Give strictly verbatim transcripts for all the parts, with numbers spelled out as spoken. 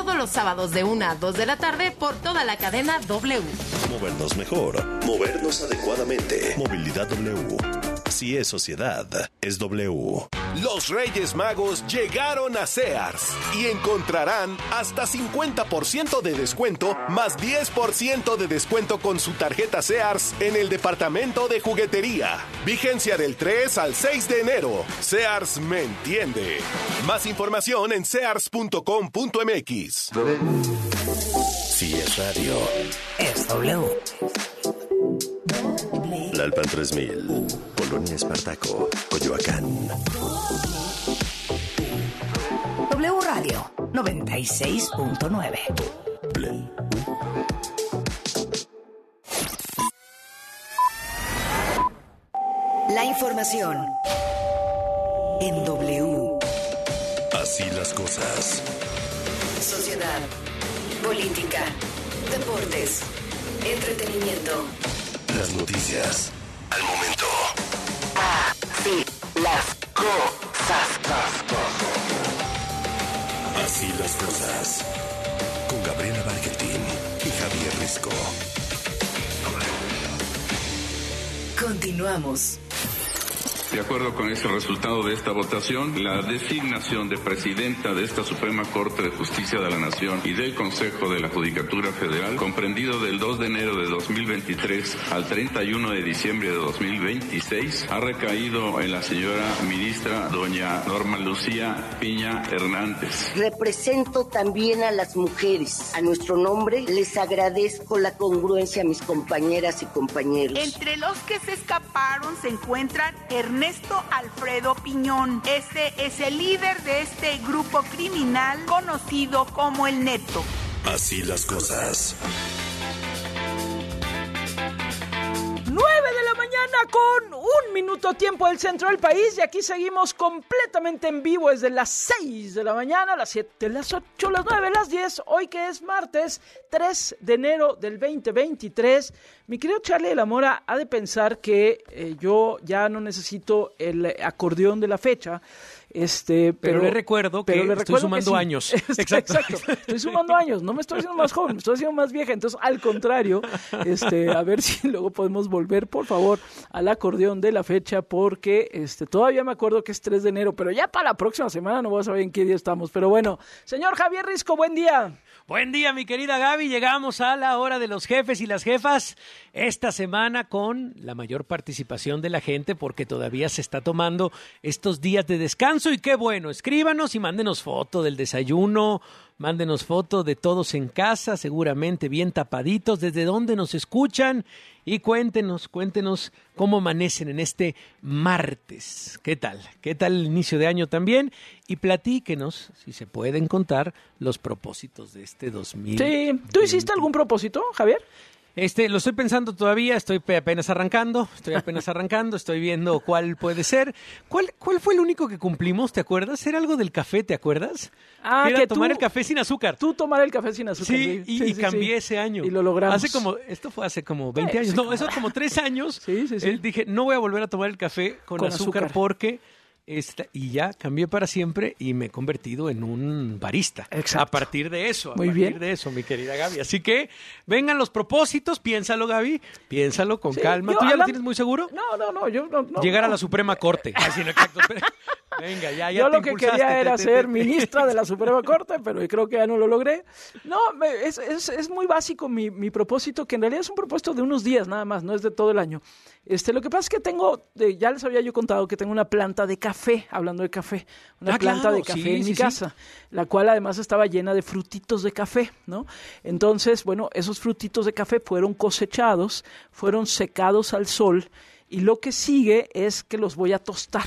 todos los sábados de una a dos de la tarde por toda la cadena W. Movernos mejor, movernos adecuadamente. Movilidad W. Si es sociedad, es W. Los Reyes Magos llegaron a Sears y encontrarán hasta cincuenta por ciento de descuento más diez por ciento de descuento con su tarjeta Sears en el departamento de juguetería. Vigencia del tres al seis de enero. Sears me entiende. Más información en sears punto com punto m x. Si es radio, es W. Lalpan tres mil, Polonia Espartaco, Coyoacán. W Radio noventa y seis punto nueve. La información en W. Así las cosas. Sociedad, política, deportes, entretenimiento. Las noticias al momento. Así las cosas. Así las cosas. Con Gabriela Barquetín y Javier Risco. Continuamos. De acuerdo con ese resultado de esta votación, la designación de presidenta de esta Suprema Corte de Justicia de la Nación y del Consejo de la Judicatura Federal, comprendido del dos de enero de dos mil veintitrés al treinta y uno de diciembre de dos mil veintiséis, ha recaído en la señora ministra doña Norma Lucía Piña Hernández. Represento también a las mujeres. A nuestro nombre les agradezco la congruencia a mis compañeras y compañeros. Entre los que se escaparon se encuentran Ernesto Ernesto Alfredo Piñón. Este es el líder de este grupo criminal conocido como el Neto. Así las cosas. nueve de la mañana con un minuto tiempo del centro del país y aquí seguimos completamente en vivo desde las seis de la mañana, las siete, las ocho, las nueve, las diez, hoy que es martes tres de enero del veinte veintitrés. Mi querido Charlie de la Mora ha de pensar que eh, yo ya no necesito el acordeón de la fecha. Este, pero, pero le recuerdo que pero le estoy recuerdo sumando que sí. años. Exacto. Exacto. Estoy sumando años. No me estoy haciendo más joven, me estoy haciendo más vieja. Entonces, al contrario, este, a ver si luego podemos volver, por favor, al acordeón de la fecha, porque este, todavía me acuerdo que es tres de enero, pero ya para la próxima semana no voy a saber en qué día estamos. Pero bueno, señor Javier Risco, buen día. Buen día, mi querida Gaby. Llegamos a la hora de los jefes y las jefas esta semana con la mayor participación de la gente porque todavía se está tomando estos días de descanso y qué bueno. Escríbanos y mándenos foto del desayuno, mándenos foto de todos en casa, seguramente bien tapaditos, desde dónde nos escuchan y cuéntenos, cuéntenos cómo amanecen en este martes. ¿Qué tal? ¿Qué tal el inicio de año también? Y platíquenos, si se pueden contar, los propósitos de este dos mil veinte. Sí, ¿tú hiciste algún propósito, Javier? Este, lo estoy pensando todavía, estoy apenas arrancando, estoy apenas arrancando, estoy viendo cuál puede ser. ¿Cuál, cuál fue el único que cumplimos, te acuerdas? Era algo del café, ¿te acuerdas? Ah, Era que tomar tú, el café sin azúcar. Tú tomar el café sin azúcar. Sí, y, sí, y sí, cambié sí. ese año. Y lo logramos. Hace como, esto fue hace como veinte Sí, años, sí, no, claro. eso como tres años. Sí, sí, sí. Él dije, no voy a volver a tomar el café con, Con azúcar, azúcar. porque... Esta, y ya cambié para siempre y me he convertido en un barista. Exacto. A partir de eso, a Muy partir bien. de eso, mi querida Gaby. Así que vengan los propósitos, piénsalo, Gaby, piénsalo con Sí, calma. yo ¿Tú ya lo hablan- tienes muy seguro? No, no, no, yo no. no Llegar no. a la Suprema Corte. Así, no, exacto. Venga, ya, ya Yo te lo que impulsaste, quería te- era te- ser te- ministra de la Suprema Corte, pero creo que ya no lo logré. No, me- es, es, es muy básico mi, mi propósito, que en realidad es un propósito de unos días nada más, no es de todo el año. Este, lo que pasa es que tengo, eh, ya les había yo contado que tengo una planta de café, hablando de café, una Ah, planta claro, de café sí, en sí, mi sí. casa, la cual además estaba llena de frutitos de café, ¿no? Entonces, bueno, esos frutitos de café fueron cosechados, fueron secados al sol, y lo que sigue es que los voy a tostar.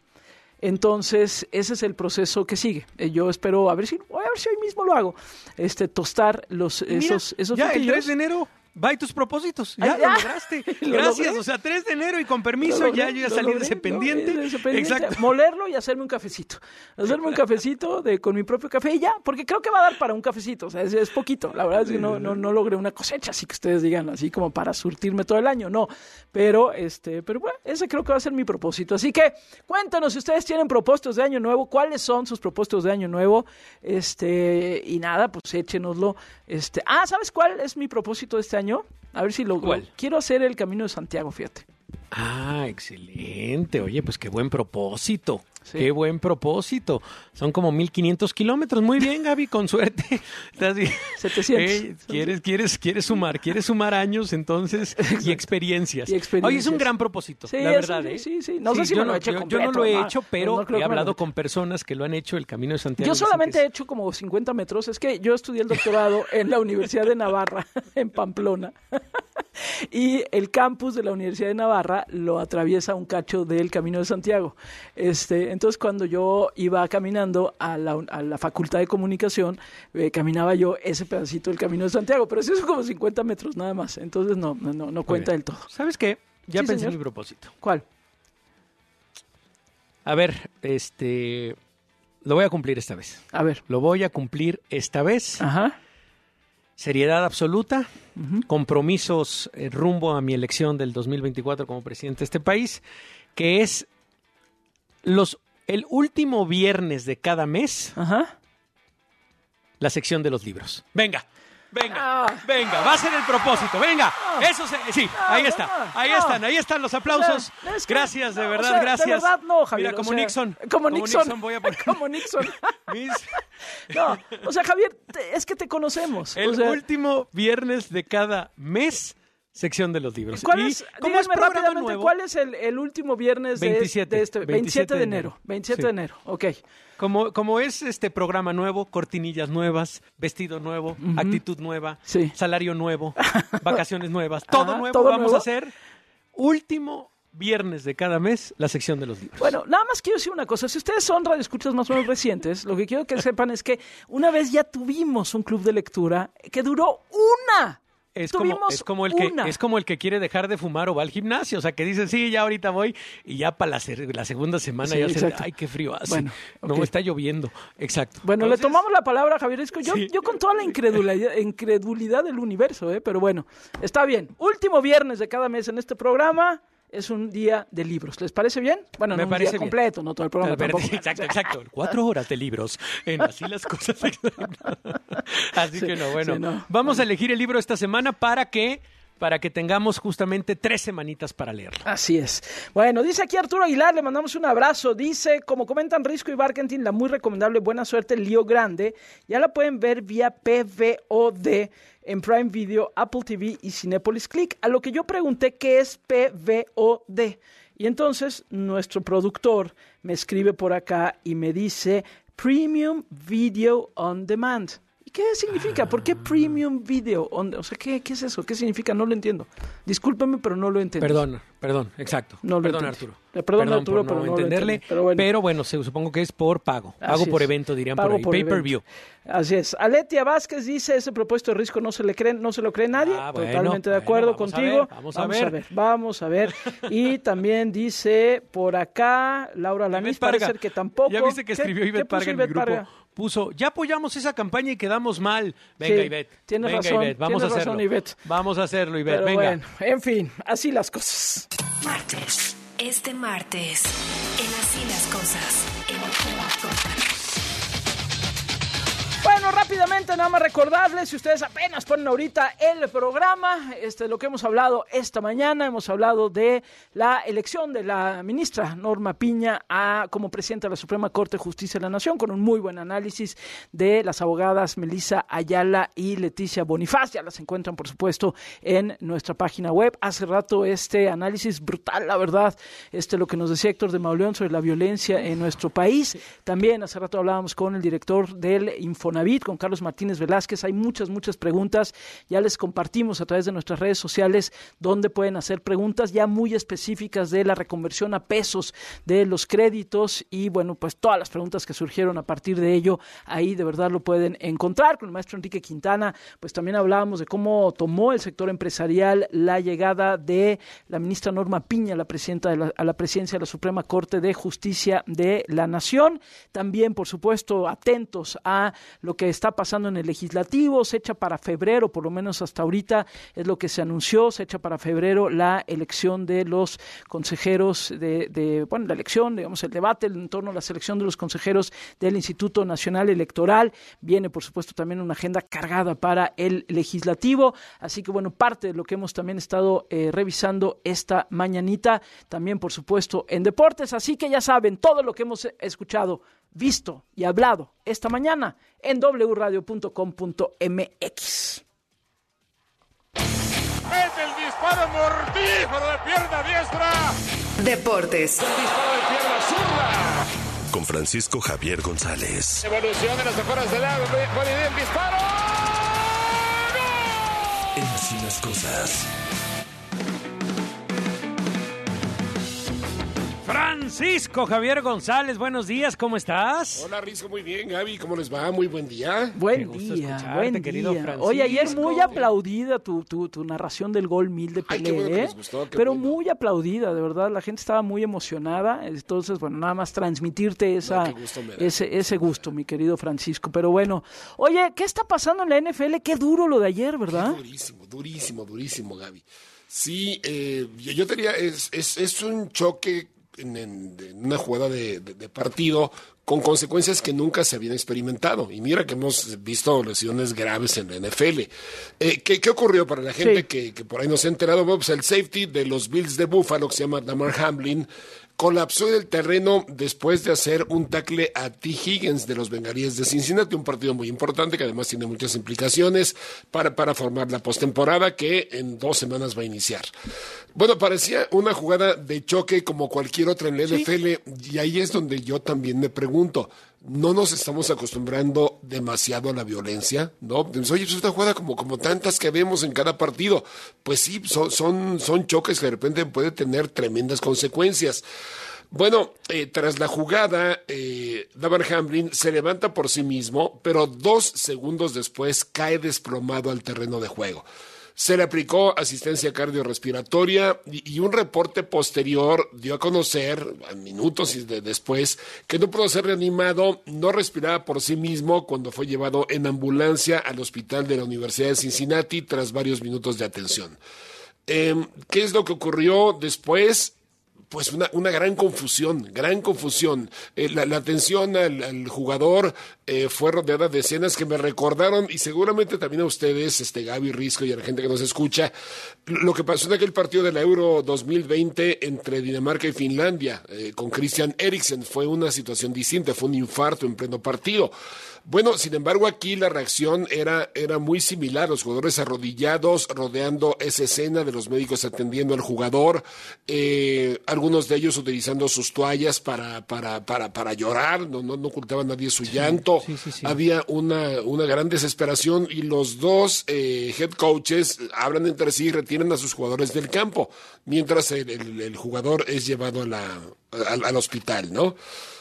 Entonces, ese es el proceso que sigue. Eh, Yo espero, a ver si, a ver si hoy mismo lo hago, este, tostar los, Mira, esos, esos ya, el frutillos. tres de enero. bye tus propósitos. Ya, Ay, ya. lo lograste. ¿Lo Gracias. logré? O sea, tres de enero y con permiso, Lo logré, ya yo ya lo salí de logré, ese pendiente. no, de ese pendiente. Exacto. Molerlo y hacerme un cafecito. Hacerme un cafecito de, con mi propio café y ya, porque creo que va a dar para un cafecito. O sea, es, es poquito. La verdad es que no, no, no logré una cosecha, así que ustedes digan, así como para surtirme todo el año. No. Pero, este, pero bueno, ese creo que va a ser mi propósito. Así que cuéntanos si ustedes tienen propósitos de año nuevo, cuáles son sus propósitos de año nuevo. Este, y nada, pues échenoslo. Este, ah, ¿sabes cuál es mi propósito de este año? A ver si lo, lo quiero hacer el Camino de Santiago, fíjate. Ah, excelente. Oye, pues qué buen propósito. Sí. Qué buen propósito. Son como mil quinientos kilómetros. Muy bien, Gaby, con suerte. Estás bien. setecientos. Hey, ¿quieres, quieres, quieres sumar, quieres sumar años entonces y experiencias. Y experiencias. Oye, es un gran propósito, Sí, la es verdad. un- ¿eh? sí, sí. No sé si yo me lo he hecho yo- completo, Yo no lo he ¿no? hecho, pero No creo he que me lo hablado he con personas que lo han hecho el Camino de Santiago. Yo Dicen solamente que he hecho como cincuenta metros. Es que yo estudié el doctorado en la Universidad de Navarra, en Pamplona. Y el campus de la Universidad de Navarra lo atraviesa un cacho del Camino de Santiago. Este, entonces, cuando yo iba caminando a la, a la Facultad de Comunicación, eh, caminaba yo ese pedacito del Camino de Santiago. Pero eso es como cincuenta metros nada más. Entonces, no, no, no, no cuenta del todo. ¿Sabes qué? Ya Sí, pensé señor. en mi propósito. ¿Cuál? A ver, este... Lo voy a cumplir esta vez. A ver. Lo voy a cumplir esta vez. Ajá. Seriedad absoluta, compromisos eh, rumbo a mi elección del dos mil veinticuatro como presidente de este país, que es los el último viernes de cada mes, Ajá. la sección de los libros. Venga, venga, Ah. venga, va a ser el propósito, venga. Eso se, sí, ahí no, está, no, ahí no. están, ahí están los aplausos. O sea, es que- Gracias, de no, verdad, o sea, gracias. De verdad no, Javier. Mira, como o sea, Nixon. Como Nixon. voy a poner. Como Nixon. Mis- No, o sea, Javier, te- es que te conocemos. El o sea, último viernes de cada mes, sección de los libros. ¿Cuál Y es, como es díganme programa rápidamente, nuevo, ¿cuál es el, el último viernes de, veintisiete, de este? veintisiete de enero. veintisiete Sí. de enero, ok. Como, como es este programa nuevo, cortinillas nuevas, vestido nuevo, actitud nueva, Sí. salario nuevo, vacaciones nuevas, todo Ajá, nuevo, todo vamos nuevo. a hacer último viernes de cada mes la sección de los libros. Bueno, nada más quiero decir una cosa. Si ustedes son radioescuchas más o menos recientes, lo que quiero que sepan es que una vez ya tuvimos un club de lectura que duró una. Es como, Tuvimos es, como el que, una. es como el que quiere dejar de fumar o va al gimnasio. O sea, que dice, sí, ya ahorita voy. Y ya para la, se- la segunda semana Sí, ya se... exacto. Ay, qué frío hace. Bueno, No, ok. está lloviendo. Exacto. Bueno, Entonces, le tomamos la palabra a Javier Isco. Yo, Sí. yo con toda la incredulidad, incredulidad del universo, ¿eh? Pero bueno, está bien. Último viernes de cada mes en este programa es un día de libros. ¿Les parece bien? Bueno, Me no un parece día bien. completo, no todo el programa A ver, tampoco. exacto, exacto. Cuatro horas de libros. En así las cosas. Así Sí, que no, bueno. sí, no. Vamos a elegir el libro esta semana para que, para que tengamos justamente tres semanitas para leerlo. Así es. Bueno, dice aquí Arturo Aguilar, le mandamos un abrazo. Dice, como comentan Risco y Barkentin, la muy recomendable Buena Suerte, Lío Grande, ya la pueden ver vía P V O D en Prime Video, Apple T V y Cinépolis Click. A lo que yo pregunté qué es P V O D. Y entonces nuestro productor me escribe por acá y me dice Premium Video On Demand. ¿Y qué significa? ¿Por qué Premium Video On Demand? O sea, ¿qué, ¿qué es eso? ¿Qué significa? No lo entiendo. Discúlpeme, pero no lo entiendo. Perdón, perdón, exacto. No lo perdón, entendí. Arturo. Le perdono, Arturo, por pero no no lo entenderle. entendí. Pero bueno. Pero bueno, se- supongo que es por pago. Pago Así por es. evento, dirían Pago por ahí. por Pay-per-view. evento. Así es. Aletia Vázquez dice, ese propósito de Risco no se le cree, no se lo cree nadie. Ah, bueno, Totalmente de bueno, acuerdo vamos a contigo. ver, vamos a ver. Vamos a ver. Y también dice por acá Laura Lanís, Ivette Parga. parece ser que tampoco. Ya viste que ¿Qué- escribió qué Ivette puso Parga en mi Ivette grupo. Parga? Puso, ya apoyamos esa campaña y quedamos mal. Venga, Sí, Ivette. tienes Venga, razón, Ivette, vamos tienes a hacerlo. razón, Ivette. Vamos a hacerlo, Ivette. Pero Venga. bueno, en fin, así las cosas. Martes. Este martes. En Así las cosas. En Así las cosas. Bueno, rápidamente nada más recordarles, si ustedes apenas ponen ahorita el programa, este, lo que hemos hablado esta mañana, hemos hablado de la elección de la ministra Norma Piña a, como presidenta de la Suprema Corte de Justicia de la Nación, con un muy buen análisis de las abogadas Melissa Ayala y Leticia Bonifaz. Ya las encuentran, por supuesto, en nuestra página web. Hace rato este análisis brutal, la verdad, este lo que nos decía Héctor de Mauleón sobre la violencia en nuestro país. También hace rato hablábamos con el director del Infonavit, con Carlos Martínez Velázquez. Hay muchas, muchas preguntas. Ya les compartimos a través de nuestras redes sociales donde pueden hacer preguntas ya muy específicas de la reconversión a pesos de los créditos y bueno, pues todas las preguntas que surgieron a partir de ello, ahí de verdad lo pueden encontrar. Con el maestro Enrique Quintana, pues también hablábamos de cómo tomó el sector empresarial la llegada de la ministra Norma Piña, la presidenta de la, a la presidencia de la Suprema Corte de Justicia de la Nación. También, por supuesto, atentos a lo que está pasando en el legislativo. Se echa para febrero, por lo menos hasta ahorita es lo que se anunció, se echa para febrero la elección de los consejeros de, de bueno, la elección, digamos, el debate en torno a la selección de los consejeros del Instituto Nacional Electoral. Viene, por supuesto, también una agenda cargada para el legislativo. Así que, bueno, parte de lo que hemos también estado eh, revisando esta mañanita, también, por supuesto, en deportes. Así que ya saben, todo lo que hemos escuchado, visto y hablado esta mañana en doble u radio punto com punto m x. Mete el disparo mortífero de pierna diestra. Deportes. El disparo de pierna zurda. Con Francisco Javier González. Evolución de las afueras del lado. Buena idea, el disparo. En Así las Cosas. Francisco Javier González, buenos días, ¿cómo estás? Hola, Risco, muy bien, Gaby, ¿cómo les va? Muy buen día. Buen día, buen día. Oye, ayer muy aplaudida tu, tu, tu narración del gol mil de Pelé, Ay, qué bueno que les gustó, qué pero bueno. Muy aplaudida, de verdad, la gente estaba muy emocionada, entonces, bueno, nada más transmitirte esa, no, gusto ese, ese gusto, mi querido Francisco, pero bueno. Oye, ¿qué está pasando en la N F L? Qué duro lo de ayer, ¿verdad? Qué durísimo, durísimo, durísimo, Gaby. Sí, eh, yo, yo tenía, es, es, es un choque En, en, en una jugada de, de, de partido con consecuencias que nunca se habían experimentado. Y mira que hemos visto lesiones graves en la N F L. Eh, ¿qué, ¿Qué ocurrió para la gente sí. que, que por ahí no se ha enterado? Bueno, pues el safety de los Bills de Buffalo, que se llama Damar Hamlin, colapsó en el terreno después de hacer un tackle a T. Higgins de los Bengalíes de Cincinnati, un partido muy importante que además tiene muchas implicaciones para, para formar la postemporada que en dos semanas va a iniciar. Bueno, parecía una jugada de choque como cualquier otra en la N F L, sí. Y ahí es donde yo también me pregunto, ¿no nos estamos acostumbrando demasiado a la violencia? ¿No? Oye, es una jugada como, como tantas que vemos en cada partido. Pues sí, son, son, son choques que de repente pueden tener tremendas consecuencias. Bueno, eh, tras la jugada, eh, Damar Hamlin se levanta por sí mismo, pero dos segundos después cae desplomado al terreno de juego. Se le aplicó asistencia cardiorrespiratoria y, y un reporte posterior dio a conocer, a minutos de, después, que no pudo ser reanimado, no respiraba por sí mismo cuando fue llevado en ambulancia al hospital de la Universidad de Cincinnati tras varios minutos de atención. Eh, ¿Qué es lo que ocurrió después? Pues una, una gran confusión, gran confusión. Eh, la, la atención al, al jugador eh, fue rodeada de escenas que me recordaron, y seguramente también a ustedes, este Gaby, Risco y a la gente que nos escucha, lo que pasó en aquel partido de la Euro dos mil veinte entre Dinamarca y Finlandia, eh, con Christian Eriksen. Fue una situación distinta, fue un infarto en pleno partido. Bueno, sin embargo, aquí la reacción era, era muy similar, los jugadores arrodillados, rodeando esa escena de los médicos atendiendo al jugador, eh, algunos de ellos utilizando sus toallas para, para, para, para llorar, no, no, no ocultaba a nadie su sí, llanto, sí, sí, sí. Había una, una gran desesperación, y los dos eh, head coaches hablan entre sí y retiran a sus jugadores del campo, mientras el, el, el jugador es llevado a la, al, al hospital, ¿no?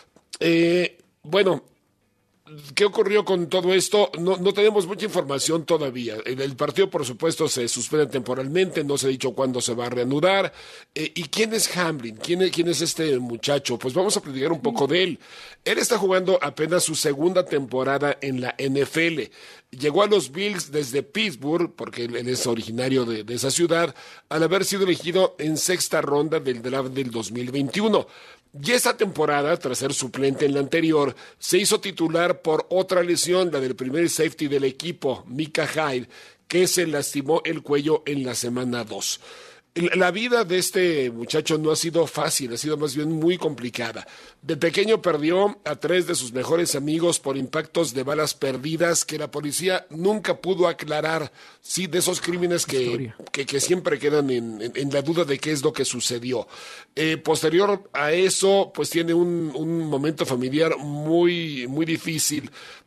Eh, bueno, ¿qué ocurrió con todo esto? No, no tenemos mucha información todavía. El, el partido, por supuesto, se suspende temporalmente, no se ha dicho cuándo se va a reanudar. Eh, ¿Y quién es Hamlin? ¿Quién es, ¿Quién es este muchacho? Pues vamos a platicar un poco de él. Él está jugando apenas su segunda temporada en la N F L. Llegó a los Bills desde Pittsburgh, porque él, él es originario de, de esa ciudad, al haber sido elegido en sexta ronda del draft del dos mil veintiuno. Y esa temporada, tras ser suplente en la anterior, se hizo titular por otra lesión, la del primer safety del equipo, Micah Hyde, que se lastimó el cuello en la semana dos. La vida de este muchacho no ha sido fácil, ha sido más bien muy complicada. De pequeño perdió a tres de sus mejores amigos por impactos de balas perdidas que la policía nunca pudo aclarar. Sí, de esos crímenes que, que, que siempre quedan en, en, en la duda de qué es lo que sucedió. Eh, posterior a eso, pues tiene un, un momento familiar muy, muy difícil,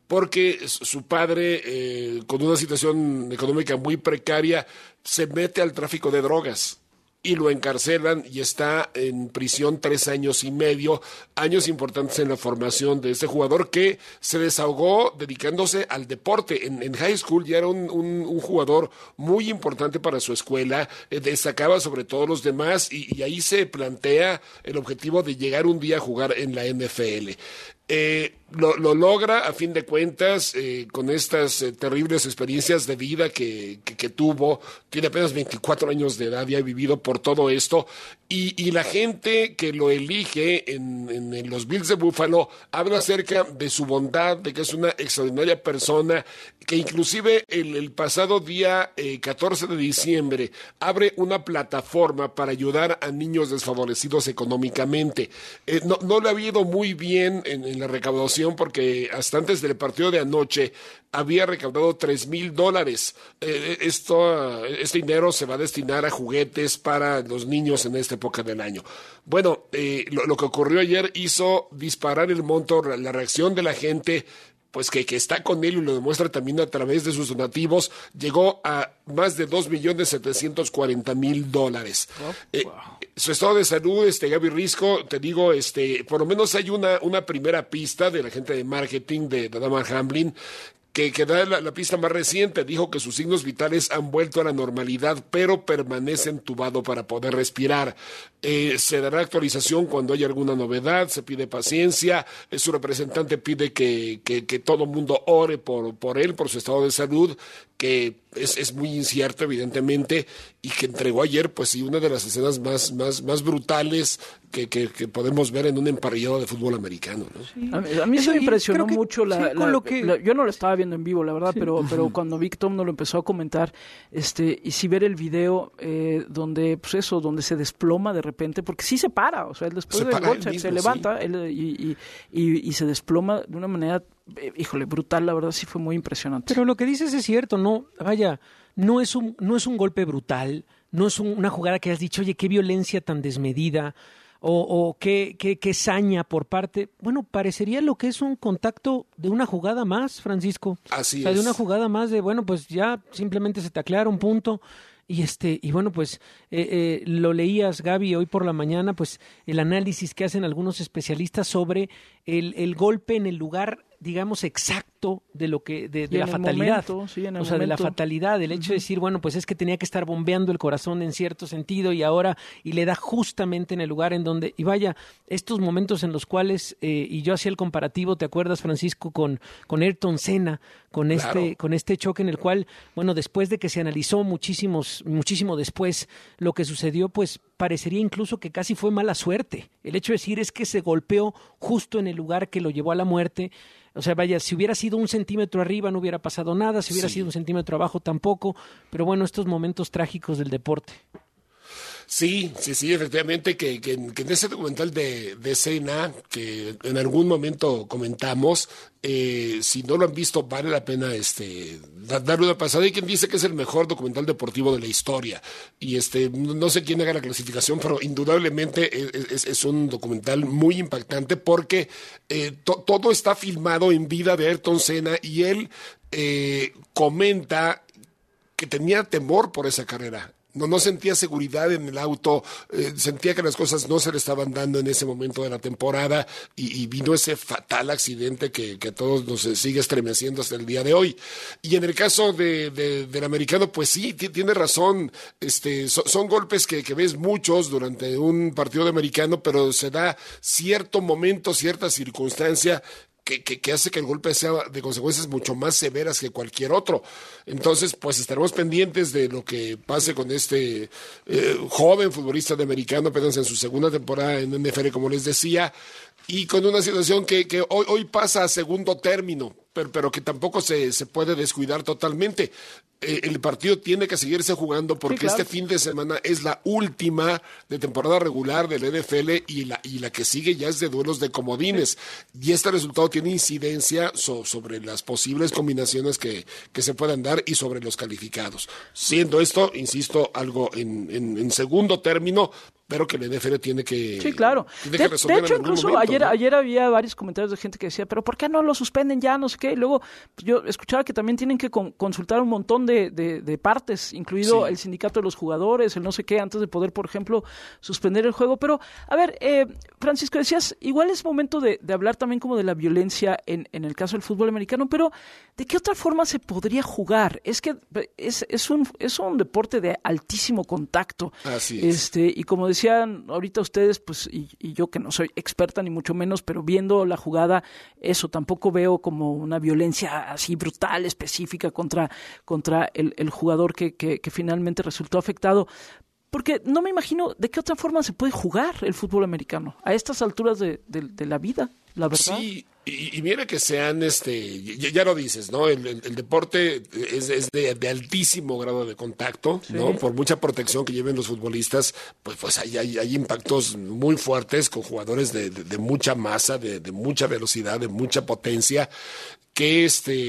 porque su padre, eh, con una situación económica muy precaria, se mete al tráfico de drogas y lo encarcelan y está en prisión tres años y medio, años importantes en la formación de este jugador que se desahogó dedicándose al deporte. En, en high school ya era un, un, un jugador muy importante para su escuela, eh, destacaba sobre todos los demás y, y ahí se plantea el objetivo de llegar un día a jugar en la N F L. Eh, lo, lo logra a fin de cuentas eh, con estas eh, terribles experiencias de vida que, que, que tuvo. Tiene apenas veinticuatro años de edad y ha vivido por todo esto y, y la gente que lo elige en, en, en los Bills de Buffalo habla acerca de su bondad, de que es una extraordinaria persona, que inclusive el, el pasado día eh, catorce de diciembre abre una plataforma para ayudar a niños desfavorecidos económicamente. Eh, no, no le ha ido muy bien en, en la recaudación porque hasta antes del partido de anoche había recaudado tres mil dólares. Eh, esto, este dinero se va a destinar a juguetes para los niños en esta época del año. Bueno, eh, lo, lo que ocurrió ayer hizo disparar el monto, la reacción de la gente, pues que, que está con él y lo demuestra también a través de sus donativos, llegó a más de dos millones setecientos cuarenta mil dólares. Oh, eh, wow. Su estado de salud, este Gaby Risco, te digo, este, por lo menos hay una, una primera pista de la gente de marketing de, de Damar Hamlin, que, que da la, la pista más reciente. Dijo que sus signos vitales han vuelto a la normalidad, pero permanece entubado para poder respirar. Eh, se dará actualización cuando haya alguna novedad, se pide paciencia. Eh, su representante pide que, que, que todo mundo ore por, por él, por su estado de salud, que es, es muy incierto, evidentemente, y que entregó ayer, pues sí, una de las escenas más, más, más brutales que, que, que podemos ver en un emparrillado de fútbol americano, ¿no? Sí. A mí, a mí se me impresionó mucho la, sí, la, lo que... la, yo no lo estaba viendo en vivo, la verdad, sí. pero, pero cuando Vic Tom nos lo empezó a comentar, este, y si ver el video eh, donde, pues eso, donde se desploma de repente, porque sí se para, o sea, después del gol se, mismo, se levanta sí. él, y, y, y, y se desploma de una manera, híjole, brutal, la verdad sí fue muy impresionante. Pero lo que dices es cierto, no, vaya, no es un, no es un golpe brutal, no es un, una jugada que has dicho, oye, qué violencia tan desmedida, o, o qué, qué, qué saña por parte, bueno, parecería lo que es un contacto de una jugada más, Francisco. Así o sea, es. de una jugada más de, bueno, pues ya simplemente se taclearon, un punto. Y este y bueno, pues eh, eh, lo leías, Gaby, hoy por la mañana, pues el análisis que hacen algunos especialistas sobre el, el golpe en el lugar, digamos, exacto de lo que de, de la fatalidad, momento, sí, en el o sea, momento. de la fatalidad, el hecho uh-huh. de decir, bueno, pues es que tenía que estar bombeando el corazón en cierto sentido y ahora y le da justamente en el lugar en donde y vaya estos momentos en los cuales eh, y yo hacía el comparativo, ¿te acuerdas, Francisco, con con Ayrton Senna, con claro. este con este choque en el cual, bueno, después de que se analizó muchísimos muchísimo después lo que sucedió, pues parecería incluso que casi fue mala suerte. El hecho de decir es que se golpeó justo en el lugar que lo llevó a la muerte. O sea, vaya, si hubiera sido un centímetro arriba no hubiera pasado nada, si hubiera sí. sido un centímetro abajo tampoco, pero bueno, estos momentos trágicos del deporte. Sí, sí, sí, efectivamente, que, que, que en ese documental de, de Senna, que en algún momento comentamos, eh, si no lo han visto, vale la pena este darle una pasada. Hay quien dice que es el mejor documental deportivo de la historia. Y este no sé quién haga la clasificación, pero indudablemente es, es, es un documental muy impactante porque eh, to, todo está filmado en vida de Ayrton Senna y él eh, comenta que tenía temor por esa carrera. No, no sentía seguridad en el auto, eh, sentía que las cosas no se le estaban dando en ese momento de la temporada y, y vino ese fatal accidente que, que a todos nos sigue estremeciendo hasta el día de hoy. Y en el caso de, de, del americano, pues sí, t- tiene razón, este, so, son golpes que, que ves muchos durante un partido de americano, pero se da cierto momento, cierta circunstancia Que, que, que hace que el golpe sea de consecuencias mucho más severas que cualquier otro. Entonces, pues estaremos pendientes de lo que pase con este eh, joven futbolista de americano, apenas en su segunda temporada en N F L, como les decía, y con una situación que, que hoy, hoy pasa a segundo término, pero, pero que tampoco se, se puede descuidar totalmente. Eh, el partido tiene que seguirse jugando porque sí, claro. este fin de semana es la última de temporada regular del N F L y la, y la que sigue ya es de duelos de comodines. Sí. Y este resultado tiene incidencia so, sobre las posibles combinaciones que, que se puedan dar y sobre los calificados. Siendo esto, insisto, algo en, en, en segundo término, pero que la N F L tiene que, sí, claro. tiene de, que resolver de hecho, en algún incluso momento, ayer, ¿no? ayer había varios comentarios de gente que decía, pero ¿por qué no lo suspenden ya? No sé qué. Y luego pues, yo escuchaba que también tienen que con, consultar un montón de, de, de partes, incluido sí. el sindicato de los jugadores, el no sé qué, antes de poder, por ejemplo, suspender el juego. Pero, a ver, eh, Francisco, decías, igual es momento de, de hablar también como de la violencia en, en el caso del fútbol americano, pero ¿de qué otra forma se podría jugar? Es que es, es, un, es un deporte de altísimo contacto. Así es. Este, y como decían ahorita ustedes, pues, y, y yo que no soy experta ni mucho menos, pero viendo la jugada, eso, tampoco veo como una violencia así brutal, específica contra, contra el, el jugador que, que, que finalmente resultó afectado. Porque no me imagino de qué otra forma se puede jugar el fútbol americano a estas alturas de, de, de la vida, la verdad. Sí, y, y mira que sean, este, ya, ya lo dices, ¿no? El, el, el deporte es, es de, de altísimo grado de contacto, sí. ¿no? Por mucha protección que lleven los futbolistas, pues, pues hay, hay, hay impactos muy fuertes con jugadores de, de, de mucha masa, de, de mucha velocidad, de mucha potencia, que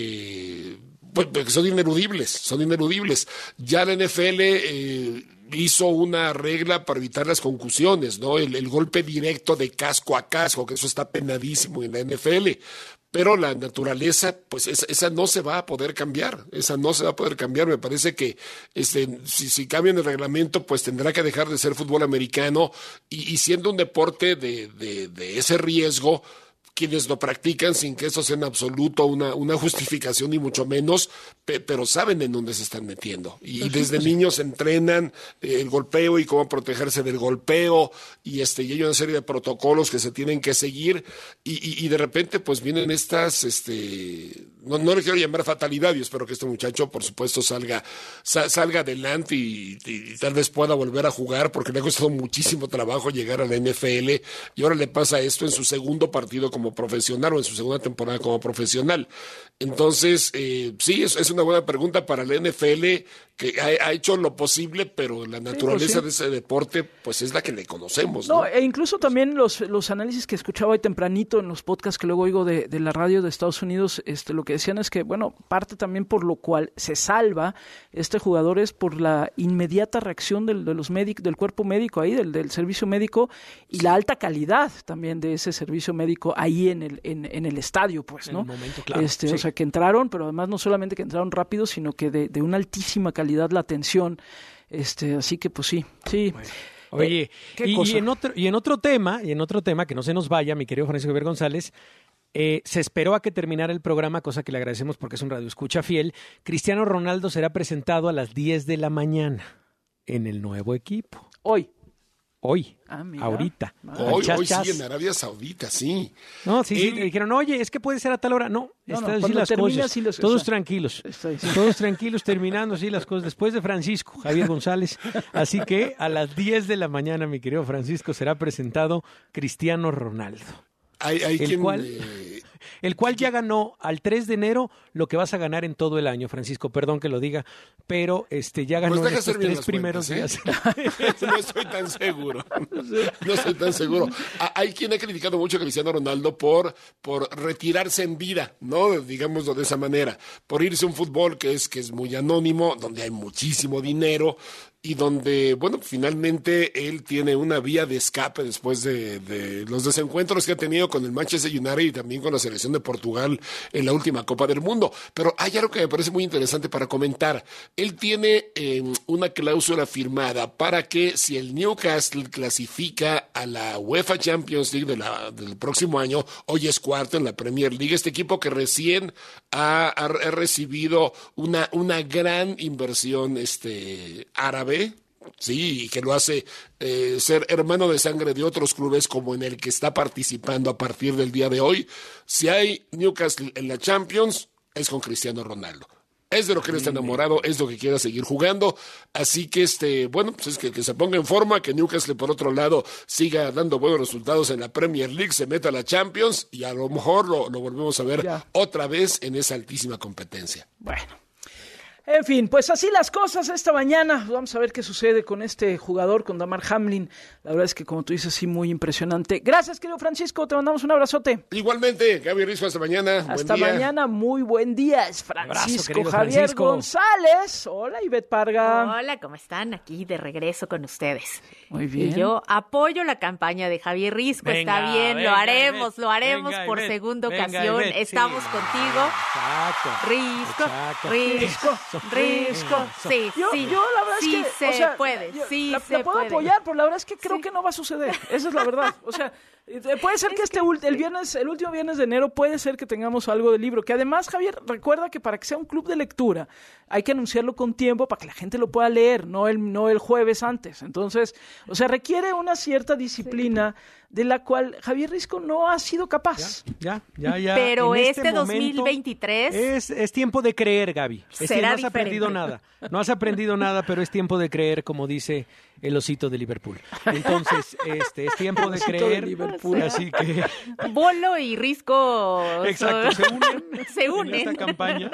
este, pues, pues son ineludibles, son ineludibles. Ya la N F L eh, hizo una regla para evitar las concusiones, ¿no? El, el golpe directo de casco a casco, que eso está penadísimo en la N F L. Pero la naturaleza, pues esa, esa no se va a poder cambiar, esa no se va a poder cambiar. Me parece que este, si, si cambian el reglamento, pues tendrá que dejar de ser fútbol americano y, y siendo un deporte de, de, de ese riesgo, quienes lo practican sin que eso sea en absoluto una, una justificación ni mucho menos, pe, pero saben en dónde se están metiendo. Y pues desde sí, niños sí. entrenan eh, el golpeo y cómo protegerse del golpeo, y este y hay una serie de protocolos que se tienen que seguir, y, y, y de repente pues vienen estas, este no, no le quiero llamar fatalidad, y espero que este muchacho por supuesto salga, sa, salga adelante y, y, y tal vez pueda volver a jugar, porque le ha costado muchísimo trabajo llegar a la N F L, y ahora le pasa esto en su segundo partido como profesional o en su segunda temporada como profesional. Entonces, eh, sí, es, es una buena pregunta para la N F L, que ha, ha hecho lo posible, pero la naturaleza sí, pues sí. de ese deporte, pues es la que le conocemos, ¿no? No, e incluso también los, los análisis que escuchaba hoy tempranito en los podcasts que luego oigo de, de la radio de Estados Unidos, este, lo que decían es que, bueno, parte también por lo cual se salva este jugador es por la inmediata reacción del, de los médicos, del cuerpo médico ahí, del, del servicio médico, y sí. la alta calidad también de ese servicio médico ahí en el, en, en el estadio, pues, ¿no? En el momento, claro. Este, sí. O sea, que entraron, pero además no solamente que entraron rápido, sino que de, de una altísima calidad la atención, este, así que pues sí, sí. Bueno. Oye, eh, ¿qué y, cosa? y en otro y en otro tema, y en otro tema que no se nos vaya, mi querido Francisco Javier González, eh, se esperó a que terminara el programa, cosa que le agradecemos porque es un radioescucha fiel. Cristiano Ronaldo será presentado a las diez de la mañana en el nuevo equipo. Hoy. Hoy, ah, ahorita. Hoy, hoy sí, en Arabia Saudita, sí. No, sí, sí, le dijeron, oye, es que puede ser a tal hora. No, no, están no, así las termina, cosas. sí los, todos está, tranquilos. Está sí. Todos tranquilos, terminando así las cosas. Después de Francisco, Javier González. Así que a las diez de la mañana, mi querido Francisco, será presentado Cristiano Ronaldo. Hay, hay el, quien, cual, eh, el cual ya ganó al tres de enero lo que vas a ganar en todo el año, Francisco, perdón que lo diga, pero este ya ganó pues en estos tres primeros cuentas, ¿eh? días. No estoy tan seguro, no estoy tan seguro. Hay quien ha criticado mucho a Cristiano Ronaldo por, por retirarse en vida, ¿no? Digámoslo de esa manera, por irse a un fútbol que es, que es muy anónimo, donde hay muchísimo dinero, y donde, bueno, finalmente él tiene una vía de escape después de, de los desencuentros que ha tenido con el Manchester United y también con la selección de Portugal en la última Copa del Mundo. Pero hay algo que me parece muy interesante para comentar. Él tiene eh, una cláusula firmada para que si el Newcastle clasifica a la UEFA Champions League de la, del próximo año, hoy es cuarto en la Premier League, este equipo que recién ha, ha, ha recibido una, una gran inversión este, árabe, sí, y que lo hace eh, ser hermano de sangre de otros clubes como en el que está participando a partir del día de hoy. Si hay Newcastle en la Champions, es con Cristiano Ronaldo. Es de lo que él está enamorado, es lo que quiere seguir jugando. Así que, este, bueno, pues es que, que se ponga en forma, que Newcastle, por otro lado, siga dando buenos resultados en la Premier League, se meta a la Champions y a lo mejor lo, lo volvemos a ver ya otra vez en esa altísima competencia. Bueno. En fin, pues así las cosas esta mañana. Vamos a ver qué sucede con este jugador, con Damar Hamlin. La verdad es que, como tú dices, sí, muy impresionante. Gracias, querido Francisco. Te mandamos un abrazote. Igualmente, Gaby Risco, hasta mañana. Hasta buen día. mañana, muy buen día. Es Francisco Abrazo, Javier Francisco. González. Hola, Ivette Parga. Hola, ¿cómo están? Aquí de regreso con ustedes. Muy bien. Y yo apoyo la campaña de Javier Risco. Venga, Está bien, venga, lo haremos, Ivette. lo haremos Venga, por Ivette. segunda Venga, ocasión. Ivette, Estamos sí. contigo. Exacto. Risco, Exacto. Risco, Risco. Sí, Yo, sí. yo la verdad sí es que se o sea, puede, yo sí la, se la puedo puede. apoyar, pero la verdad es que creo Sí. que no va a suceder. Esa es la verdad. O sea, eh, puede ser que este ul- el viernes, el último viernes de enero, puede ser que tengamos algo de libro. Que además, Javier, recuerda que para que sea un club de lectura hay que anunciarlo con tiempo para que la gente lo pueda leer, no el, no el jueves antes. Entonces, o sea, requiere una cierta disciplina de la cual Javier Risco no ha sido capaz. Ya, ya, ya. Pero En este momento dos mil veintitrés Es, es tiempo de creer, Gaby. Es decir, será no has aprendido diferente. nada. No has aprendido nada, pero es tiempo de creer, como dice el osito de Liverpool. Entonces, este es tiempo de Osito de creer. Liverpool. Así que, Bolo y Risco exacto, se unen, se en unen. esta campaña.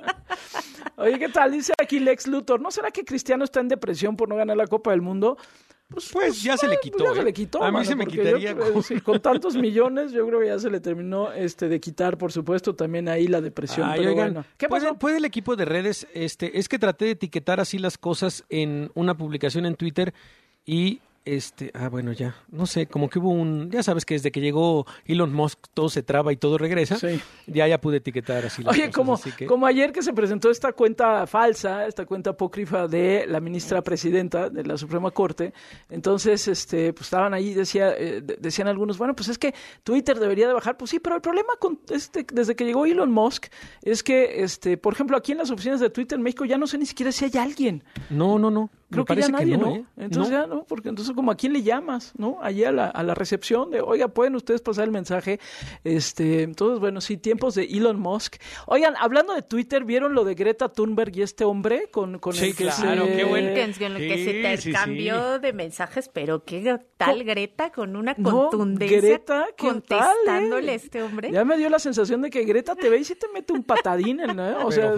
Oye, ¿qué tal? Dice aquí Lex Luthor. ¿No será que Cristiano está en depresión por no ganar la Copa del Mundo? Pues, Pues ya se le quitó, ya se ¿eh? le quitó. A mí mano, se me porque quitaría yo creo- con- sí, con tantos millones, yo creo que ya se le terminó este de quitar, por supuesto, también ahí la depresión. Ay, pero oigan, bueno. ¿Qué ¿puede, pasó? puede el equipo de redes? Este, es que traté de etiquetar así las cosas en una publicación en Twitter y este, ah, bueno, ya, no sé, como que hubo un, ya sabes que desde que llegó Elon Musk todo se traba y todo regresa. Sí. Ya, ya pude etiquetar así las Oye, cosas, como, así que- como ayer que se presentó esta cuenta falsa, esta cuenta apócrifa de la ministra presidenta de la Suprema Corte, entonces este, pues estaban ahí, decía, eh, de- decían algunos, bueno, pues es que Twitter debería de bajar, pues sí, pero el problema con este, desde que llegó Elon Musk es que, este, por ejemplo, aquí en las oficinas de Twitter en México ya no sé ni siquiera si hay alguien. No, no, no. Creo Me que ya parece nadie, que ¿no? no, ¿eh? Entonces No. ya no, porque entonces como a quién le llamas, ¿no? Allí a la, a la recepción de, oiga, pueden ustedes pasar el mensaje. Este, entonces, bueno, sí, tiempos de Elon Musk. Oigan, hablando de Twitter, ¿vieron lo de Greta Thunberg y este hombre con, con Sí, el que claro, se... qué bueno. Que, que lo que Sí, se sí, sí. intercambió de mensajes, pero qué tal Greta con una No, contundencia Greta, ¿qué contestándole tal, eh? a este hombre. Ya me dio la sensación de que Greta te ve y sí te mete un patadín, en, ¿no? O sea, Pero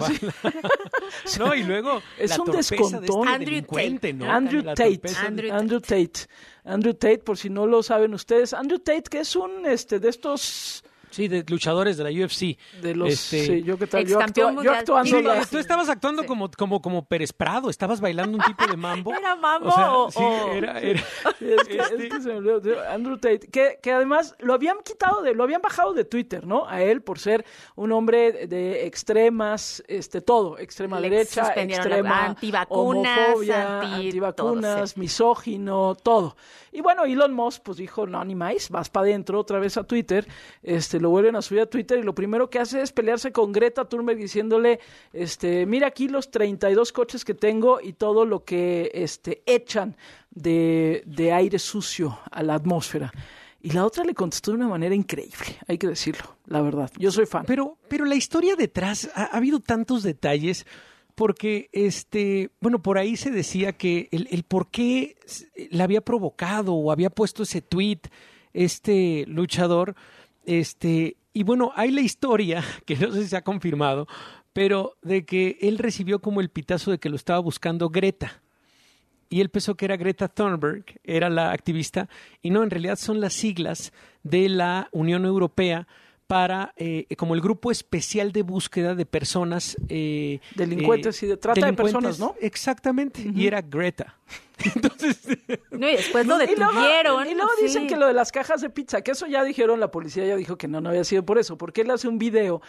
sí. No, y luego Es la un torpeza de descontón. este Andrew delincuente, ¿no? Andrew La Tate. torpeza de- Andrew Andrew Tate. Andrew Tate, por si no lo saben ustedes. Andrew Tate, que es un este de estos Sí, de luchadores de la U F C. de los Este, sí, yo qué tal, yo, Excampeón actua- yo mundial. actuando Sí, la- tú estabas actuando Sí. como, como, como Pérez Prado, estabas bailando un tipo de mambo. ¿Era mambo O sea, o- sí, o- era, era- Sí, es, que, este- es que se me olvidó. Andrew Tate, que, que además lo habían quitado de, lo habían bajado de Twitter, ¿no? A él por ser un hombre de extremas, este, todo, extrema Le derecha, suspendieron la- extrema antivacunas, homofobia, anti- antivacunas, todo, sí. misógino, todo. Y bueno, Elon Musk pues dijo, no, ni más, vas para adentro otra vez a Twitter, este, lo vuelven a subir a Twitter y lo primero que hace es pelearse con Greta Thunberg diciéndole, este, mira aquí los treinta y dos coches que tengo y todo lo que, este, echan de, de aire sucio a la atmósfera. Y la otra le contestó de una manera increíble, hay que decirlo, la verdad. Yo soy fan. Pero, pero la historia detrás, ha, ha habido tantos detalles, porque, este, bueno, por ahí se decía que el, el por qué la había provocado o había puesto ese tweet este luchador, este, y bueno, hay la historia, que no sé si se ha confirmado, pero de que él recibió como el pitazo de que lo estaba buscando Greta. Y él pensó que era Greta Thunberg, era la activista, y no, en realidad son las siglas de la Unión Europea para, eh, como el grupo especial de búsqueda de personas... Eh, Delincuentes eh, y de trata de delincuentes, personas, ¿no? Exactamente, y era Greta. Entonces, No, y después lo Y luego- detuvieron. Y luego sí. dicen que lo de las cajas de pizza, que eso ya dijeron, la policía ya dijo que no, no había sido por eso, porque él hace un video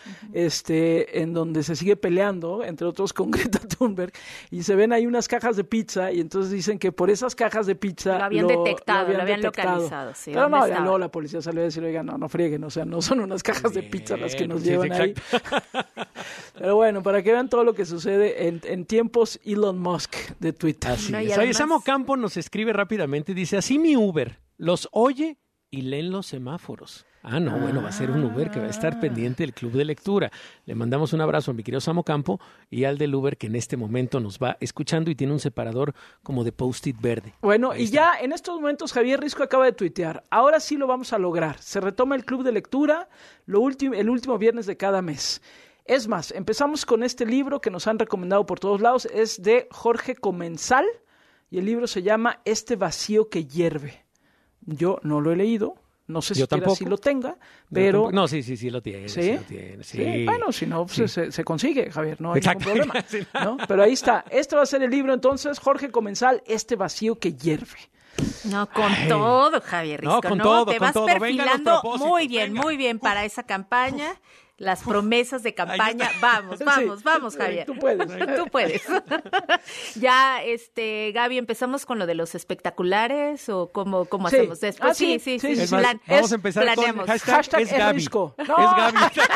este, en donde se sigue peleando, entre otros con Greta Thunberg, y se ven ahí unas cajas de pizza, y entonces dicen que por esas cajas de pizza Lo habían detectado, lo habían localizado, sí, Pero ¿dónde no, ya estaba? luego la policía salió a decir, oiga, no, no frieguen, o sea, no son unas cajas de pizza las que nos sí, llevan ahí. exacto. Pero bueno, para que vean todo lo que sucede en, en tiempos Elon Musk de Twitter. Así No, y es. Oye, además- Samo Campo nos escribe rápidamente, dice, así mi Uber, los oye y leen los semáforos. Ah, no, bueno, va a ser un Uber que va a estar pendiente del club de lectura. Le mandamos un abrazo a mi querido Samo Campo y al del Uber que en este momento nos va escuchando y tiene un separador como de post-it verde. Bueno, Ahí y está. ya en estos momentos Javier Risco acaba de tuitear. Ahora sí lo vamos a lograr. Se retoma el club de lectura lo último, el último viernes de cada mes. Es más, empezamos con este libro que nos han recomendado por todos lados. Es de Jorge Comensal y el libro se llama Este vacío que hierve. Yo no lo he leído. No sé si si lo tenga, pero... No, sí, sí, sí lo tiene. ¿Sí? Sí, lo tiene, sí. Sí, bueno, si no, sí. se, se consigue, Javier, no hay Exacto. ningún problema. Sí, ¿no? Pero ahí está. Este va a ser el libro, entonces, Jorge Comensal, Este vacío que hierve. No, con Ay. todo, Javier Risco, No, con ¿no? todo, Te con vas todo. Venga, perfilando los propósitos, muy bien, venga. muy bien para esa campaña. Las promesas de campaña. Vamos, vamos, Sí. vamos, Javier. Tú puedes. Tú puedes. Ya, este, Gaby, ¿empezamos con lo de los espectaculares o cómo, cómo Sí. hacemos después? Ah, sí, sí, sí. sí, sí, sí, Es sí. más, Plan- vamos es- a empezar planeamos. con hashtag, Hashtag es es Gaby. risco. Es No. Gaby.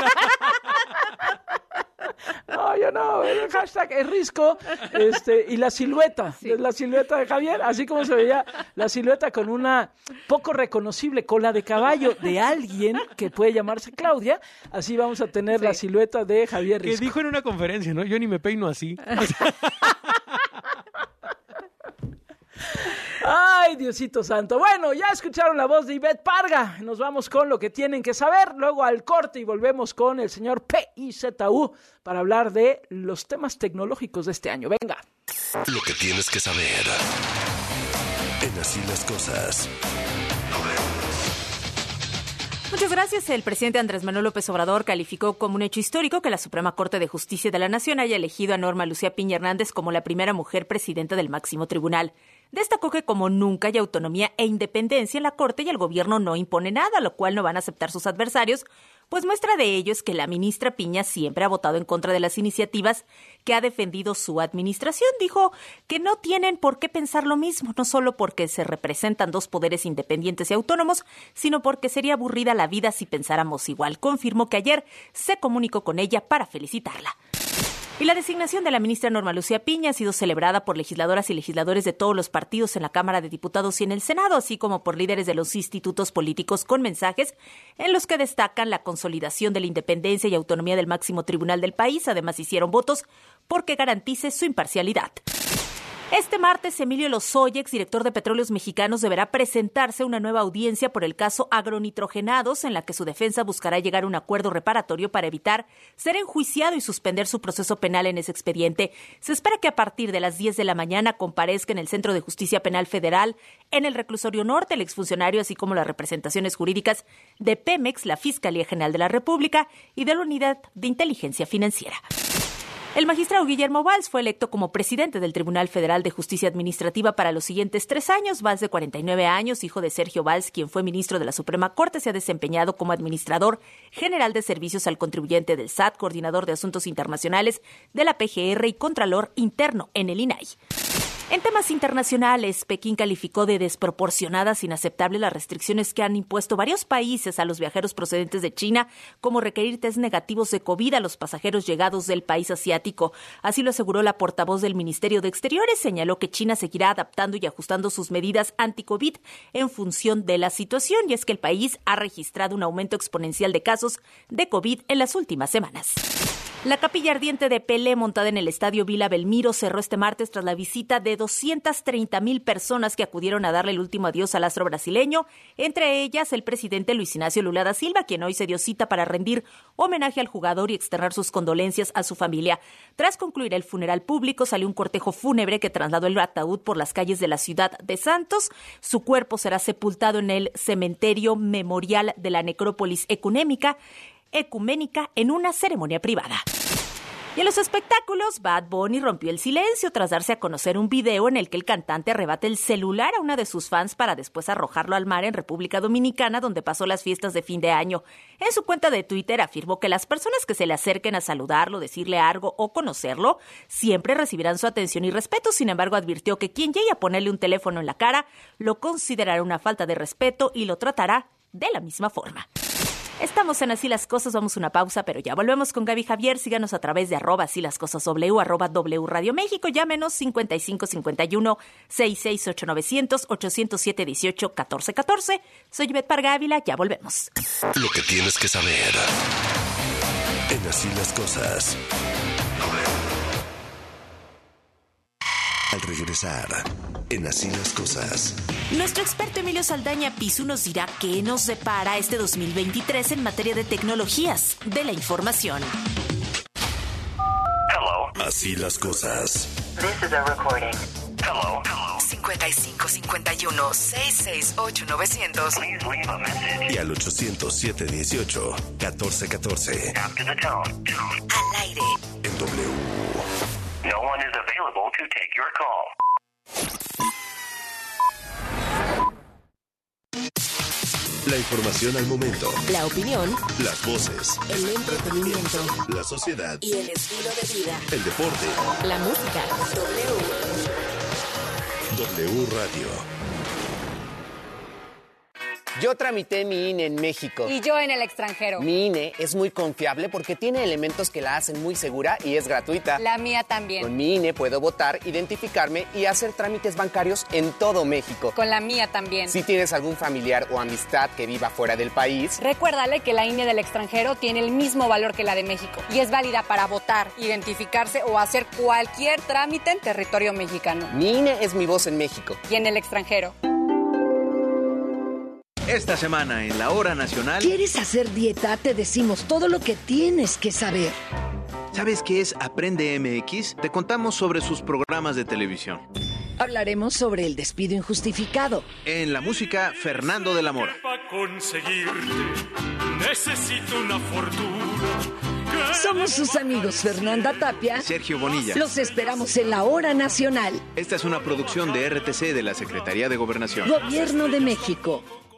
No, yo no. El hashtag es risco. Este, y la silueta. Sí. La silueta de Javier, así como se veía la silueta con una poco reconocible cola de caballo de alguien que puede llamarse Claudia. Así vamos a tener Sí. la silueta de Javier Que Risco. dijo en una conferencia, ¿no? Yo ni me peino así. Ay, Diosito santo. Bueno, ya escucharon la voz de Ivette Parga. Nos vamos con lo que tienen que saber. Luego al corte y volvemos con el señor P I Z U para hablar de los temas tecnológicos de este año. Venga. Lo que tienes que saber. En Así las Cosas. Muchas gracias. El presidente Andrés Manuel López Obrador calificó como un hecho histórico que la Suprema Corte de Justicia de la Nación haya elegido a Norma Lucía Piña Hernández como la primera mujer presidenta del máximo tribunal. Destacó que como nunca hay autonomía e independencia en la Corte y el gobierno no impone nada, lo cual no van a aceptar sus adversarios, pues muestra de ello es que la ministra Piña siempre ha votado en contra de las iniciativas que ha defendido su administración. Dijo que no tienen por qué pensar lo mismo, no solo porque se representan dos poderes independientes y autónomos, sino porque sería aburrida la vida si pensáramos igual. Confirmó que ayer se comunicó con ella para felicitarla. Y la designación de la ministra Norma Lucía Piña ha sido celebrada por legisladoras y legisladores de todos los partidos en la Cámara de Diputados y en el Senado, así como por líderes de los institutos políticos con mensajes en los que destacan la consolidación de la independencia y autonomía del máximo tribunal del país. Además, hicieron votos porque garantice su imparcialidad. Este martes, Emilio Lozoya, exdirector de Petróleos Mexicanos, deberá presentarse a una nueva audiencia por el caso Agronitrogenados, en la que su defensa buscará llegar a un acuerdo reparatorio para evitar ser enjuiciado y suspender su proceso penal en ese expediente. Se espera que a partir de las diez de la mañana comparezca en el Centro de Justicia Penal Federal, en el Reclusorio Norte, el exfuncionario, así como las representaciones jurídicas de Pemex, la Fiscalía General de la República y de la Unidad de Inteligencia Financiera. El magistrado Guillermo Valls fue electo como presidente del Tribunal Federal de Justicia Administrativa para los siguientes tres años. Valls, de cuarenta y nueve años, hijo de Sergio Valls, quien fue ministro de la Suprema Corte, se ha desempeñado como administrador general de servicios al contribuyente del S A T, coordinador de asuntos internacionales de la P G R y contralor interno en el I N A I. En temas internacionales, Pekín calificó de desproporcionadas, inaceptables las restricciones que han impuesto varios países a los viajeros procedentes de China, como requerir test negativos de COVID a los pasajeros llegados del país asiático. Así lo aseguró la portavoz del Ministerio de Exteriores. Señaló que China seguirá adaptando y ajustando sus medidas anti-COVID en función de la situación, y es que el país ha registrado un aumento exponencial de casos de COVID en las últimas semanas. La capilla ardiente de Pelé, montada en el estadio Vila Belmiro, cerró este martes tras la visita de doscientas treinta mil personas que acudieron a darle el último adiós al astro brasileño, entre ellas el presidente Luis Ignacio Lula da Silva, quien hoy se dio cita para rendir homenaje al jugador y externar sus condolencias a su familia. Tras concluir el funeral público, salió un cortejo fúnebre que trasladó el ataúd por las calles de la ciudad de Santos. Su cuerpo será sepultado en el cementerio memorial de la necrópolis ecuménica, ecuménica en una ceremonia privada. Y en los espectáculos, Bad Bunny rompió el silencio tras darse a conocer un video en el que el cantante arrebata el celular a una de sus fans para después arrojarlo al mar en República Dominicana, donde pasó las fiestas de fin de año. En su cuenta de Twitter afirmó que las personas que se le acerquen a saludarlo, decirle algo o conocerlo, siempre recibirán su atención y respeto. Sin embargo, advirtió que quien llegue a ponerle un teléfono en la cara lo considerará una falta de respeto y lo tratará de la misma forma. Estamos en Así las Cosas, vamos a una pausa, pero ya volvemos con Gaby Javier. Síganos a través de arroba Así las Cosas W, arroba W Radio México. Llámenos cincuenta y cinco cincuenta y uno, sesenta y seis ocho novecientos, ochocientos siete dieciocho catorce catorce. Soy Ivette Parga Ávila, ya volvemos. Lo que tienes que saber en Así las Cosas. Al regresar, en Así las Cosas. Nuestro experto Emilio Saldaña Pisu nos dirá qué nos depara este dos mil veintitrés en materia de tecnologías de la información. Así las cosas. This is a recording. Hello. Hello. cincuenta y cinco cincuenta y uno, seiscientos sesenta y ocho, novecientos. Please leave a message. Y al ochocientos, siete dieciocho, catorce catorce. After the tone. Tone. Al aire. En W. No one is available to take your call. La información al momento. La opinión. Las voces. El entretenimiento. La sociedad. Y el estilo de vida. El deporte. La música. W. W Radio. Yo tramité mi I N E en México. Y yo en el extranjero. Mi I N E es muy confiable porque tiene elementos que la hacen muy segura y es gratuita. La mía también. Con mi I N E puedo votar, identificarme y hacer trámites bancarios en todo México. Con la mía también. Si tienes algún familiar o amistad que viva fuera del país, recuérdale que la I N E del extranjero tiene el mismo valor que la de México y es válida para votar, identificarse o hacer cualquier trámite en territorio mexicano. Mi I N E es mi voz en México. Y en el extranjero. Esta semana en la Hora Nacional... ¿Quieres hacer dieta? Te decimos todo lo que tienes que saber. ¿Sabes qué es Aprende M X? Te contamos sobre sus programas de televisión. Hablaremos sobre el despido injustificado. En la música, Fernando de la Mora. Para conseguirte, necesito una fortuna. Somos sus amigos Fernanda Tapia, Sergio Bonilla. Los esperamos en la Hora Nacional. Esta es una producción de R T C de la Secretaría de Gobernación. Gobierno de México.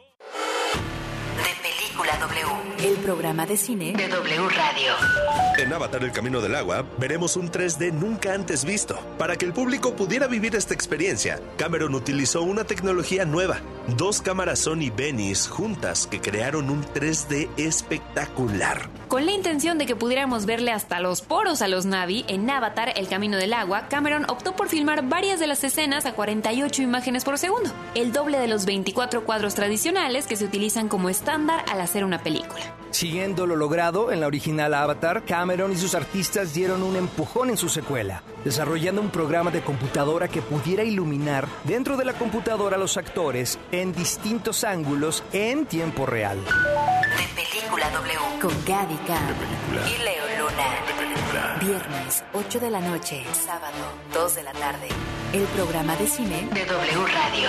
W, el programa de cine de W Radio. En Avatar: El Camino del Agua veremos un tres D nunca antes visto. Para que el público pudiera vivir esta experiencia, Cameron utilizó una tecnología nueva, dos cámaras Sony Venice juntas que crearon un tres D espectacular. Con la intención de que pudiéramos verle hasta los poros a los Na'vi, en Avatar: El Camino del Agua, Cameron optó por filmar varias de las escenas a cuarenta y ocho imágenes por segundo, el doble de los veinticuatro cuadros tradicionales que se utilizan como estándar al hacer una película. Siguiendo lo logrado en la original Avatar, Cameron y sus artistas dieron un empujón en su secuela, desarrollando un programa de computadora que pudiera iluminar dentro de la computadora a los actores en distintos ángulos en tiempo real. De Película W, con Gaby Cam y Leo Luna. Viernes, ocho de la noche, sábado, dos de la tarde. El programa de cine de W Radio.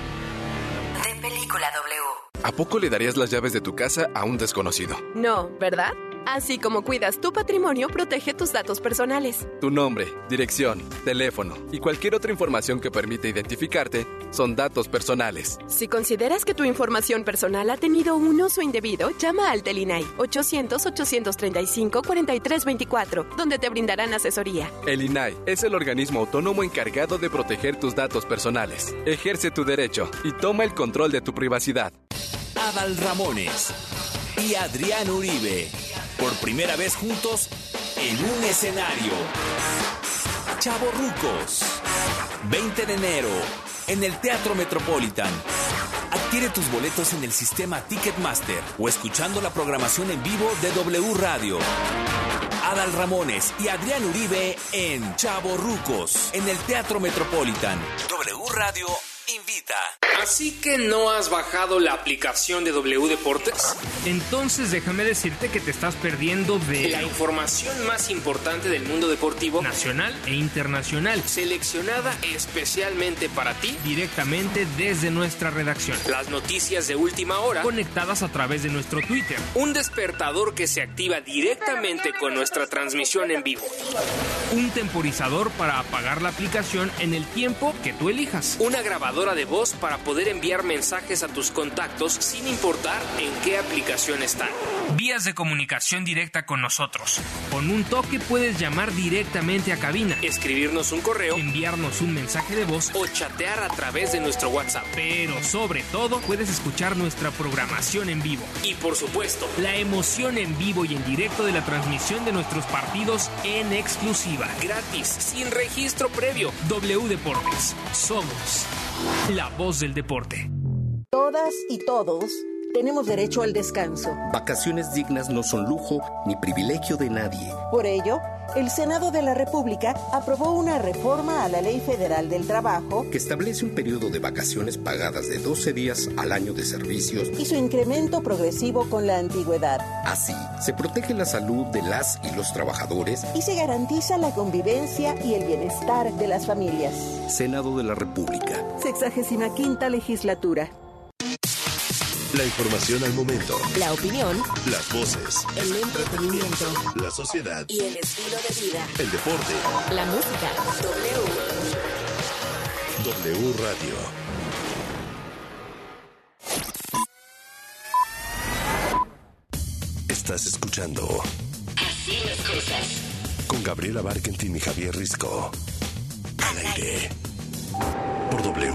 De Película W. ¿A poco le darías las llaves de tu casa a un desconocido? No, ¿verdad? Así como cuidas tu patrimonio, protege tus datos personales. Tu nombre, dirección, teléfono y cualquier otra información que permita identificarte son datos personales. Si consideras que tu información personal ha tenido un uso indebido, llama al Telinai ochocientos, ochocientos treinta y cinco, cuarenta y tres veinticuatro, donde te brindarán asesoría. El I N A I es el organismo autónomo encargado de proteger tus datos personales. Ejerce tu derecho y toma el control de tu privacidad. Adal Ramones y Adrián Uribe, por primera vez juntos en un escenario. Chavorrucos, veinte de enero, en el Teatro Metropolitan. Adquiere tus boletos en el sistema Ticketmaster o escuchando la programación en vivo de W Radio. Adal Ramones y Adrián Uribe en Chavorrucos, en el Teatro Metropolitan. W Radio invita. ¿Así que no has bajado la aplicación de W Deportes? Entonces déjame decirte que te estás perdiendo de la información más importante del mundo deportivo nacional e internacional, seleccionada especialmente para ti, directamente desde nuestra redacción. Las noticias de última hora, conectadas a través de nuestro Twitter. Un despertador que se activa directamente con nuestra transmisión en vivo. Un temporizador para apagar la aplicación en el tiempo que tú elijas. Una grabadora de voz para poder enviar mensajes a tus contactos sin importar en qué aplicación están. Vías de comunicación directa con nosotros. Con un toque puedes llamar directamente a cabina, escribirnos un correo, enviarnos un mensaje de voz o chatear a través de nuestro WhatsApp. Pero sobre todo puedes escuchar nuestra programación en vivo. Y por supuesto, la emoción en vivo y en directo de la transmisión de nuestros partidos en exclusiva. Gratis, sin registro previo. W Deportes. Somos la voz del deporte. Todas y todos tenemos derecho al descanso. Vacaciones dignas no son lujo ni privilegio de nadie. Por ello, el Senado de la República aprobó una reforma a la Ley Federal del Trabajo que establece un periodo de vacaciones pagadas de doce días al año de servicios y su incremento progresivo con la antigüedad. Así, se protege la salud de las y los trabajadores y se garantiza la convivencia y el bienestar de las familias. Senado de la República. Sexagésima quinta legislatura. La información al momento. La opinión. Las voces. El entretenimiento. La sociedad. Y el estilo de vida. El deporte. La música. W. W Radio. Estás escuchando Así las cosas. con Gabriela Barkentin y Javier Risco. Al aire. Por W.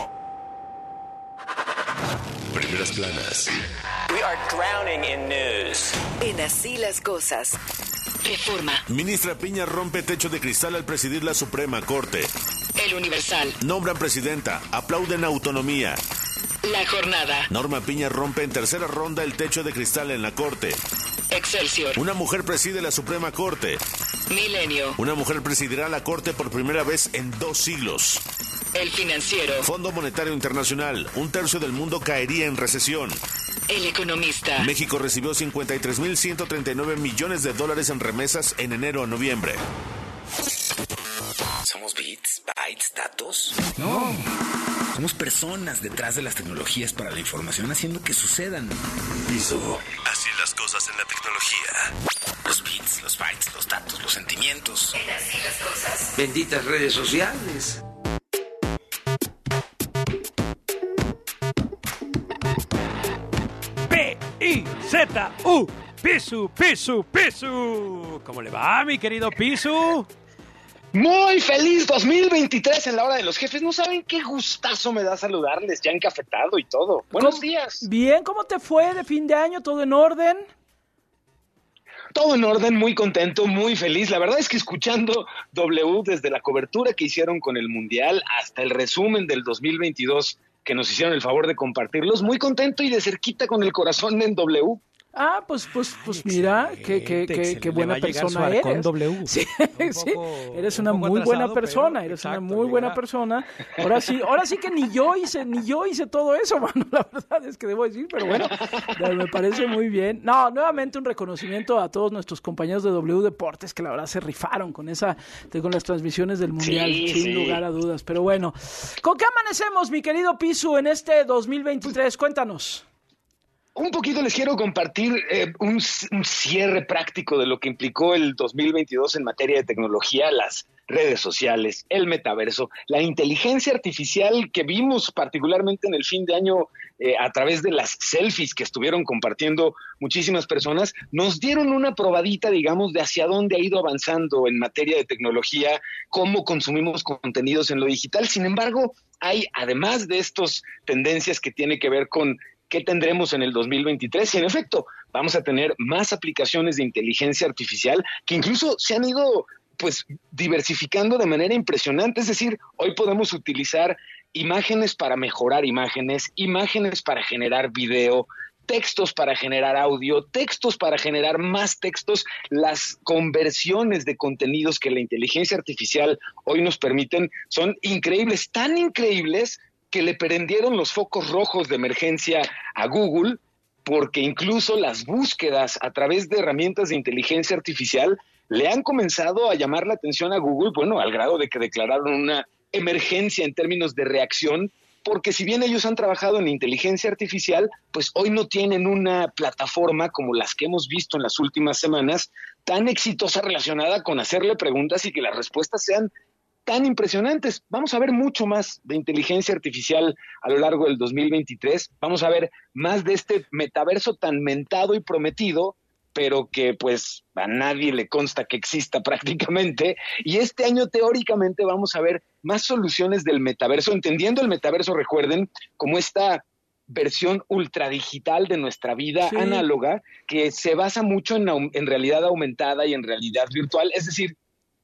Primeras planas. We are drowning in news. En Así las cosas. Reforma. Ministra Piña rompe techo de cristal al presidir la Suprema Corte. El Universal. Nombran presidenta. Aplauden autonomía. La Jornada. Norma Piña rompe en tercera ronda el techo de cristal en la Corte. Excelsior. Una mujer preside la Suprema Corte. Milenio. Una mujer presidirá la Corte por primera vez en dos siglos. El Financiero. Fondo Monetario Internacional. Un tercio del mundo caería en recesión. El Economista. México recibió cincuenta y tres mil ciento treinta y nueve millones de dólares en remesas en enero a noviembre. ¿Somos bits, bytes, datos? No. Somos personas detrás de las tecnologías para la información haciendo que sucedan. Piso. Así las cosas en la tecnología. Los bits, los bytes, los datos, los sentimientos. En Así las cosas. Benditas redes sociales. P I Z U Pisu, Pisu, Pisu. ¿Cómo le va, mi querido Pisu? Muy feliz dos mil veintitrés en la hora de los jefes. No saben qué gustazo me da saludarles, ya encafetado y todo. Buenos días. Bien, ¿cómo te fue de fin de año? ¿Todo en orden? Todo en orden, muy contento, muy feliz. La verdad es que escuchando W desde la cobertura que hicieron con el Mundial hasta el resumen del dos mil veintidós que nos hicieron el favor de compartirlos, muy contento y de cerquita con el corazón en W. Ah, pues, pues, pues mira, qué, qué, qué, qué buena persona eres. W. Sí, un sí, poco, eres un una poco muy atrasado, buena persona, pero, eres exacto, una muy buena llegará. persona. Ahora sí, ahora sí que ni yo hice, ni yo hice todo eso, mano, la verdad es que debo decir, pero bueno, me parece muy bien. No, nuevamente un reconocimiento a todos nuestros compañeros de W Deportes que la verdad se rifaron con esa, con las transmisiones del Mundial, Sí, sin sí. lugar a dudas. Pero bueno, ¿con qué amanecemos, mi querido Pisu, en este dos mil veintitrés? Cuéntanos. Un poquito les quiero compartir eh, un, un cierre práctico de lo que implicó el dos mil veintidós en materia de tecnología, las redes sociales, el metaverso, la inteligencia artificial que vimos particularmente en el fin de año eh, a través de las selfies que estuvieron compartiendo muchísimas personas, nos dieron una probadita, digamos, de hacia dónde ha ido avanzando en materia de tecnología, cómo consumimos contenidos en lo digital. Sin embargo, hay, además de estas tendencias que tiene que ver con ¿qué tendremos en el dos mil veintitrés? Y en efecto, vamos a tener más aplicaciones de inteligencia artificial que incluso se han ido pues diversificando de manera impresionante. Es decir, hoy podemos utilizar imágenes para mejorar imágenes, imágenes para generar video, textos para generar audio, textos para generar más textos. Las conversiones de contenidos que la inteligencia artificial hoy nos permiten son increíbles, tan increíbles que le prendieron los focos rojos de emergencia a Google, porque incluso las búsquedas a través de herramientas de inteligencia artificial le han comenzado a llamar la atención a Google, bueno, al grado de que declararon una emergencia en términos de reacción, porque si bien ellos han trabajado en inteligencia artificial, pues hoy no tienen una plataforma como las que hemos visto en las últimas semanas, tan exitosa relacionada con hacerle preguntas y que las respuestas sean tan impresionantes. Vamos a ver mucho más de inteligencia artificial a lo largo del dos mil veintitrés. Vamos a ver más de este metaverso tan mentado y prometido, pero que pues a nadie le consta que exista prácticamente. Y este año teóricamente vamos a ver más soluciones del metaverso, entendiendo el metaverso, recuerden, como esta versión ultradigital de nuestra vida Sí. análoga, que se basa mucho en, en realidad aumentada y en realidad virtual. Es decir,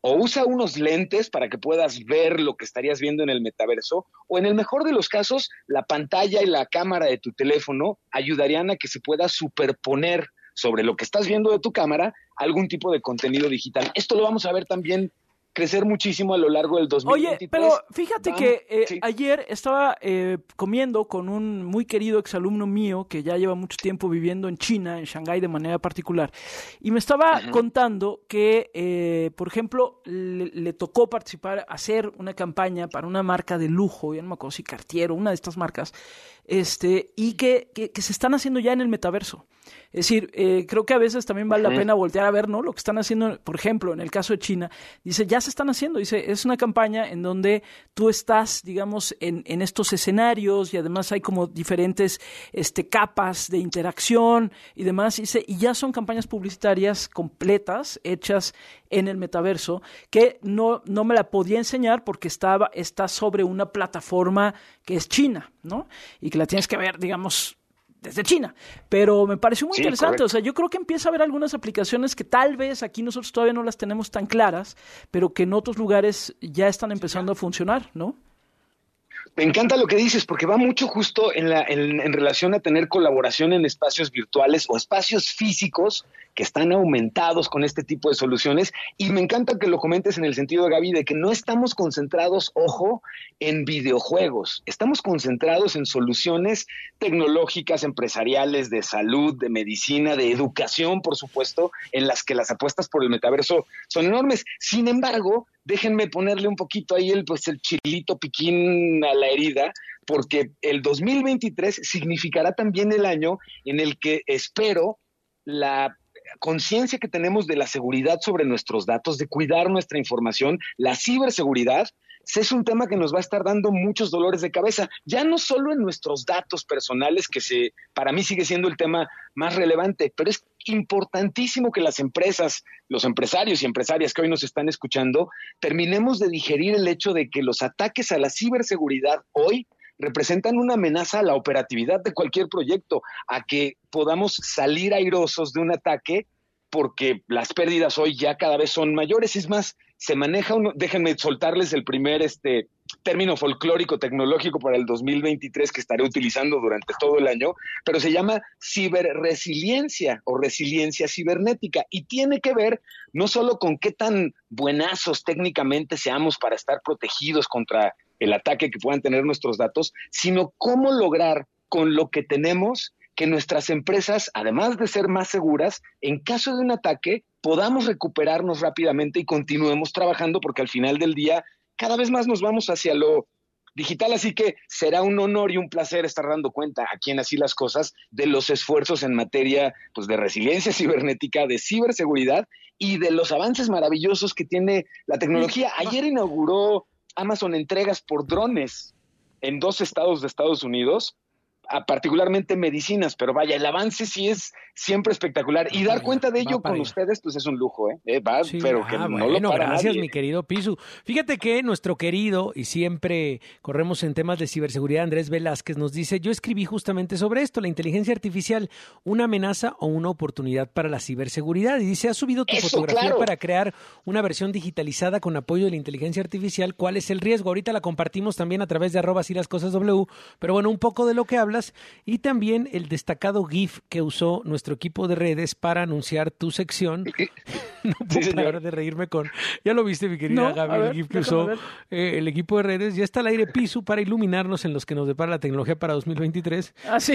O usa unos lentes para que puedas ver lo que estarías viendo en el metaverso, o en el mejor de los casos, la pantalla y la cámara de tu teléfono ayudarían a que se pueda superponer sobre lo que estás viendo de tu cámara algún tipo de contenido digital. Esto lo vamos a ver también crecer muchísimo a lo largo del dos mil veintitrés. Oye, pero fíjate Vamos, que eh, sí. ayer estaba eh, comiendo con un muy querido exalumno mío que ya lleva mucho tiempo viviendo en China, en Shanghái de manera particular, y me estaba uh-huh. contando que, eh, por ejemplo, le, le tocó participar, hacer una campaña para una marca de lujo, ya no me acuerdo si Cartier o una de estas marcas, este, y que, que, que se están haciendo ya en el metaverso. Es decir, eh, creo que a veces también vale la pena voltear a ver, ¿no? Lo que están haciendo, por ejemplo, en el caso de China, dice, ya se están haciendo, dice, es una campaña en donde tú estás, digamos, en, en estos escenarios y además hay como diferentes este, capas de interacción y demás, dice, y ya son campañas publicitarias completas, hechas en el metaverso, que no, no me la podía enseñar porque estaba, está sobre una plataforma que es China, ¿no? Y que la tienes que ver, digamos, desde China, pero me pareció muy sí, interesante, correcto. O sea, yo creo que empieza a haber algunas aplicaciones que tal vez aquí nosotros todavía no las tenemos tan claras, pero que en otros lugares ya están empezando a funcionar, ¿no? Me encanta lo que dices, porque va mucho justo en, la, en, en relación a tener colaboración en espacios virtuales o espacios físicos que están aumentados con este tipo de soluciones. Y me encanta que lo comentes en el sentido, Gaby, de que no estamos concentrados, ojo, en videojuegos. Estamos concentrados en soluciones tecnológicas, empresariales, de salud, de medicina, de educación, por supuesto, en las que las apuestas por el metaverso son enormes. Sin embargo, déjenme ponerle un poquito ahí el, pues, el chilito piquín a la herida, porque el dos mil veintitrés significará también el año en el que espero la conciencia que tenemos de la seguridad sobre nuestros datos, de cuidar nuestra información, la ciberseguridad, es un tema que nos va a estar dando muchos dolores de cabeza, ya no solo en nuestros datos personales, que se, para mí sigue siendo el tema más relevante, pero es importantísimo que las empresas, los empresarios y empresarias que hoy nos están escuchando, terminemos de digerir el hecho de que los ataques a la ciberseguridad hoy representan una amenaza a la operatividad de cualquier proyecto, a que podamos salir airosos de un ataque, porque las pérdidas hoy ya cada vez son mayores. Es más, se maneja, uno, déjenme soltarles el primer este término folclórico tecnológico para el dos mil veintitrés que estaré utilizando durante todo el año, pero se llama ciberresiliencia o resiliencia cibernética, y tiene que ver no solo con qué tan buenazos técnicamente seamos para estar protegidos contra el ataque que puedan tener nuestros datos, sino cómo lograr con lo que tenemos que nuestras empresas, además de ser más seguras, en caso de un ataque, podamos recuperarnos rápidamente y continuemos trabajando, porque al final del día cada vez más nos vamos hacia lo digital, así que será un honor y un placer estar dando cuenta aquí en Así las Cosas de los esfuerzos en materia, pues, de resiliencia cibernética, de ciberseguridad y de los avances maravillosos que tiene la tecnología. Ayer inauguró Amazon entregas por drones en dos estados de Estados Unidos, a particularmente medicinas, pero vaya, el avance sí es siempre espectacular, y dar cuenta de ello con ustedes, pues es un lujo, ¿eh? eh va, sí, pero que ah, no bueno, lo para gracias, nadie. Mi querido Pisu. Fíjate que nuestro querido, y siempre corremos en temas de ciberseguridad, Andrés Velázquez nos dice, yo escribí justamente sobre esto, la inteligencia artificial, una amenaza o una oportunidad para la ciberseguridad, y dice, has subido tu Eso, fotografía claro. para crear una versión digitalizada con apoyo de la inteligencia artificial, ¿cuál es el riesgo? Ahorita la compartimos también a través de arroba Así las Cosas W, pero bueno, un poco de lo que hablas, y también el destacado GIF que usó nuestro equipo de redes para anunciar tu sección. No puedo sí, parar de reírme con... ¿Ya lo viste, mi querida no, Gaby? Ver, el GIF que usó eh, el equipo de redes. Ya está al aire Pisu para iluminarnos en los que nos depara la tecnología para dos mil veintitrés. Ah, sí.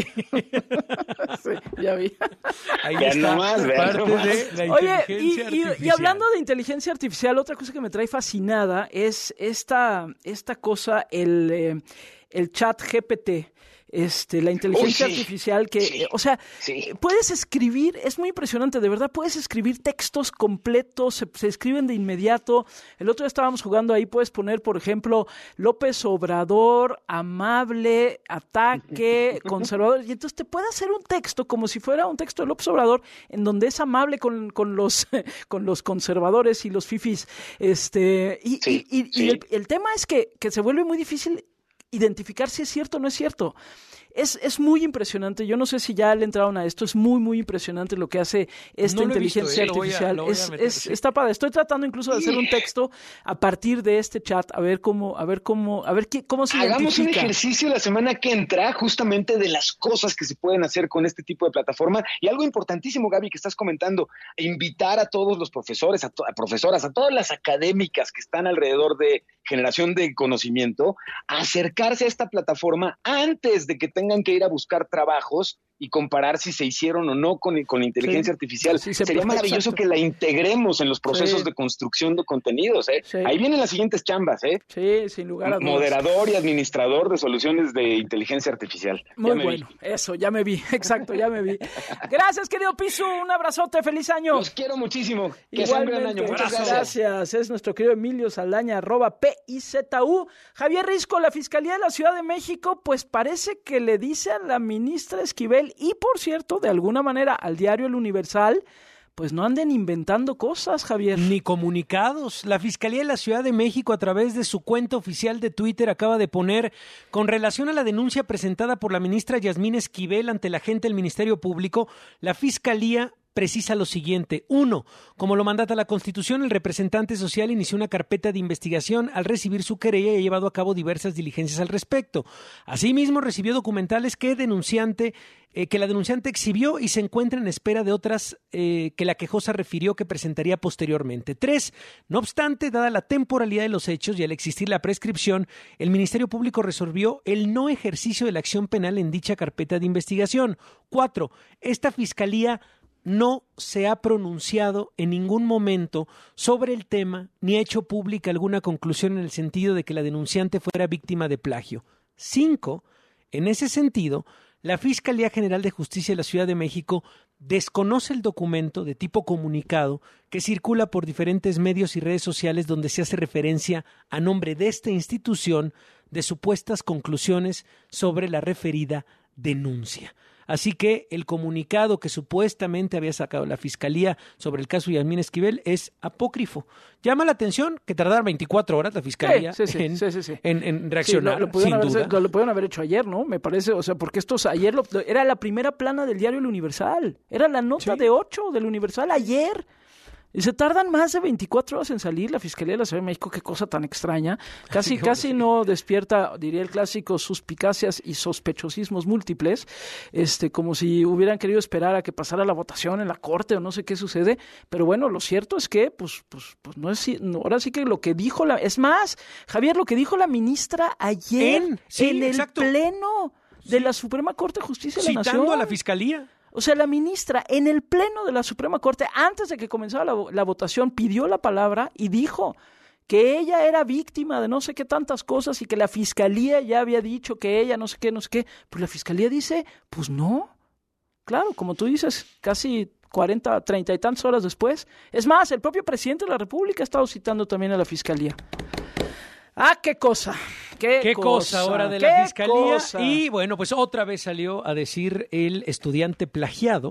Sí, ya vi. Ahí ya está nomás, parte nomás. de la Oye, inteligencia y, artificial. Y, y hablando de inteligencia artificial, otra cosa que me trae fascinada es esta, esta cosa, el, eh, el chat G P T. Este, la inteligencia Uy, sí, artificial que, sí, o sea, sí. puedes escribir, es muy impresionante, de verdad, puedes escribir textos completos, se, se escriben de inmediato. El otro día estábamos jugando ahí, puedes poner, por ejemplo, López Obrador, amable, ataque, conservador, y entonces te puede hacer un texto como si fuera un texto de López Obrador, en donde es amable con, con los con los conservadores y los fifís. Este, y, sí, y, y, sí. y el, el tema es que, que se vuelve muy difícil identificar si es cierto o no es cierto. Es, es muy impresionante. Yo no sé si ya le entraron a esto. Es muy, muy impresionante lo que hace esta no inteligencia visto, eh, artificial. Lo voy a, lo voy a meter, es, sí. Está padre. Estoy tratando incluso de hacer un texto a partir de este chat, a ver cómo, a ver cómo, a ver qué, cómo se Hagamos identifica. un ejercicio la semana que entra justamente de las cosas que se pueden hacer con este tipo de plataforma. Y algo importantísimo, Gaby, que estás comentando, invitar a todos los profesores, a, to- a profesoras, a todas las académicas que están alrededor de generación de conocimiento, a acercarse a esta plataforma antes de que tengan tengan que ir a buscar trabajos y comparar si se hicieron o no con, con inteligencia sí, artificial. Sí, se Sería puede, maravilloso exacto. que la integremos en los procesos sí. de construcción de contenidos. ¿eh? Sí. Ahí vienen las siguientes chambas. ¿eh? Sí, sin lugar a dudas. Moderador y administrador de soluciones de inteligencia artificial. Muy bueno, vi. Eso, ya me vi. Exacto, ya me vi. Gracias, querido Pisu. Un abrazote, feliz año. Los quiero muchísimo. Que sea un gran año. Muchas gracias. gracias. Es nuestro querido Emilio Saldaña, arroba P I Z U. Javier Risco, la Fiscalía de la Ciudad de México, pues parece que le dice a la ministra Esquivel y, por cierto, de alguna manera al diario El Universal, pues no anden inventando cosas, Javier. Ni comunicados. La Fiscalía de la Ciudad de México, a través de su cuenta oficial de Twitter, acaba de poner, con relación a la denuncia presentada por la ministra Yasmín Esquivel ante la agente del Ministerio Público, la Fiscalía precisa lo siguiente. Uno, como lo mandata la Constitución, el representante social inició una carpeta de investigación. Al recibir su querella y ha llevado a cabo diversas diligencias al respecto. Asimismo, recibió documentales que denunciante eh, que la denunciante exhibió y se encuentra en espera de otras eh, que la quejosa refirió que presentaría posteriormente. Tres, no obstante, dada la temporalidad de los hechos y al existir la prescripción, el Ministerio Público resolvió el no ejercicio de la acción penal en dicha carpeta de investigación. Cuatro, esta Fiscalía no se ha pronunciado en ningún momento sobre el tema ni ha hecho pública alguna conclusión en el sentido de que la denunciante fuera víctima de plagio. Cinco, en ese sentido, la Fiscalía General de Justicia de la Ciudad de México desconoce el documento de tipo comunicado que circula por diferentes medios y redes sociales donde se hace referencia a nombre de esta institución de supuestas conclusiones sobre la referida denuncia. Así que el comunicado que supuestamente había sacado la Fiscalía sobre el caso Yasmín Esquivel es apócrifo. Llama la atención que tardara veinticuatro horas la Fiscalía sí, sí, sí, en, sí, sí, sí. En, en reaccionar, sí, lo, lo sin haber, duda. Lo, lo pudieron haber hecho ayer, ¿no? Me parece, o sea, porque estos ayer lo, era la primera plana del diario El Universal. Era la nota sí. de ocho del Universal ayer. Y se tardan más de veinticuatro horas en salir la Fiscalía de la Ciudad de México. Qué cosa tan extraña. Casi, casi no despierta, diría el clásico, suspicacias y sospechosismos múltiples, este, como si hubieran querido esperar a que pasara la votación en la Corte o no sé qué sucede. Pero bueno, lo cierto es que, pues, pues, pues no es, no, ahora sí que lo que dijo la, es más, Javier, lo que dijo la ministra ayer en, sí, en el exacto. Pleno de la Suprema Corte de Justicia de la Nación. Citando a la Fiscalía. O sea, la ministra en el pleno de la Suprema Corte, antes de que comenzara la, la votación, pidió la palabra y dijo que ella era víctima de no sé qué tantas cosas y que la Fiscalía ya había dicho que ella no sé qué, no sé qué. Pues la Fiscalía dice, pues no. Claro, como tú dices, casi cuarenta, treinta y tantas horas después. Es más, el propio presidente de la República ha estado citando también a la Fiscalía. Ah, qué cosa, qué, qué cosa, cosa ahora de la Fiscalía. Cosa. Y bueno, pues otra vez salió a decir el estudiante plagiado,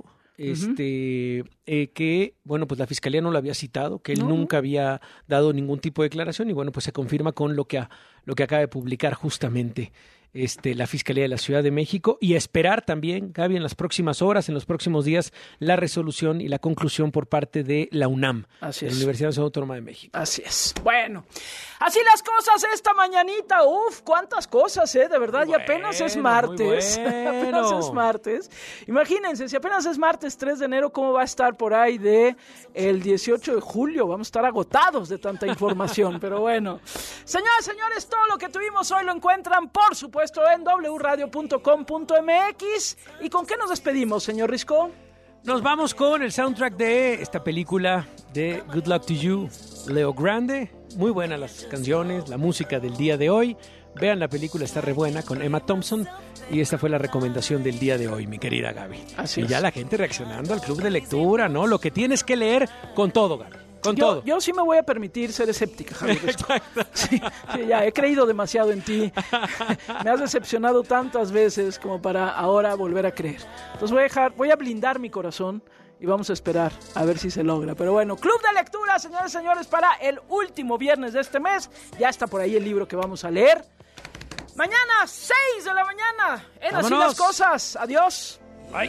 este, uh-huh. eh, que bueno, pues la Fiscalía no lo había citado, que él no. nunca había dado ningún tipo de declaración y bueno, pues se confirma con lo que, a, lo que acaba de publicar justamente Este, la Fiscalía de la Ciudad de México y esperar también, Gaby, en las próximas horas, en los próximos días, la resolución y la conclusión por parte de la UNAM, así de es. la Universidad Nacional Autónoma de México. Así es. Bueno, así las cosas esta mañanita. Uf, cuántas cosas, ¿eh? De verdad, bueno, y apenas es martes. Bueno. apenas es martes. Imagínense, si apenas es martes tres de enero, ¿cómo va a estar por ahí de el dieciocho de julio? Vamos a estar agotados de tanta información, pero bueno. Señoras, señores, todo lo que tuvimos hoy lo encuentran, por supuesto, en doble u radio punto com punto m x. ¿Y con qué nos despedimos, señor Risco? Nos vamos con el soundtrack de esta película de Good Luck to You, Leo Grande. Muy buenas las canciones, la música del día de hoy. Vean la película, está re buena, con Emma Thompson. Y esta fue la recomendación del día de hoy, mi querida Gaby. Así y es. ya la gente reaccionando al club de lectura, ¿no? Lo que tienes que leer con todo, Gaby. Con yo, todo. Yo sí me voy a permitir ser escéptica, Javier. Sí, sí, ya he creído demasiado en ti. Me has decepcionado tantas veces como para ahora volver a creer. Entonces voy a dejar, voy a blindar mi corazón y vamos a esperar a ver si se logra. Pero bueno, Club de Lectura, señores y señores, para el último viernes de este mes. Ya está por ahí el libro que vamos a leer. Mañana, seis de la mañana. En Así Vámonos. las Cosas. Adiós. Bye.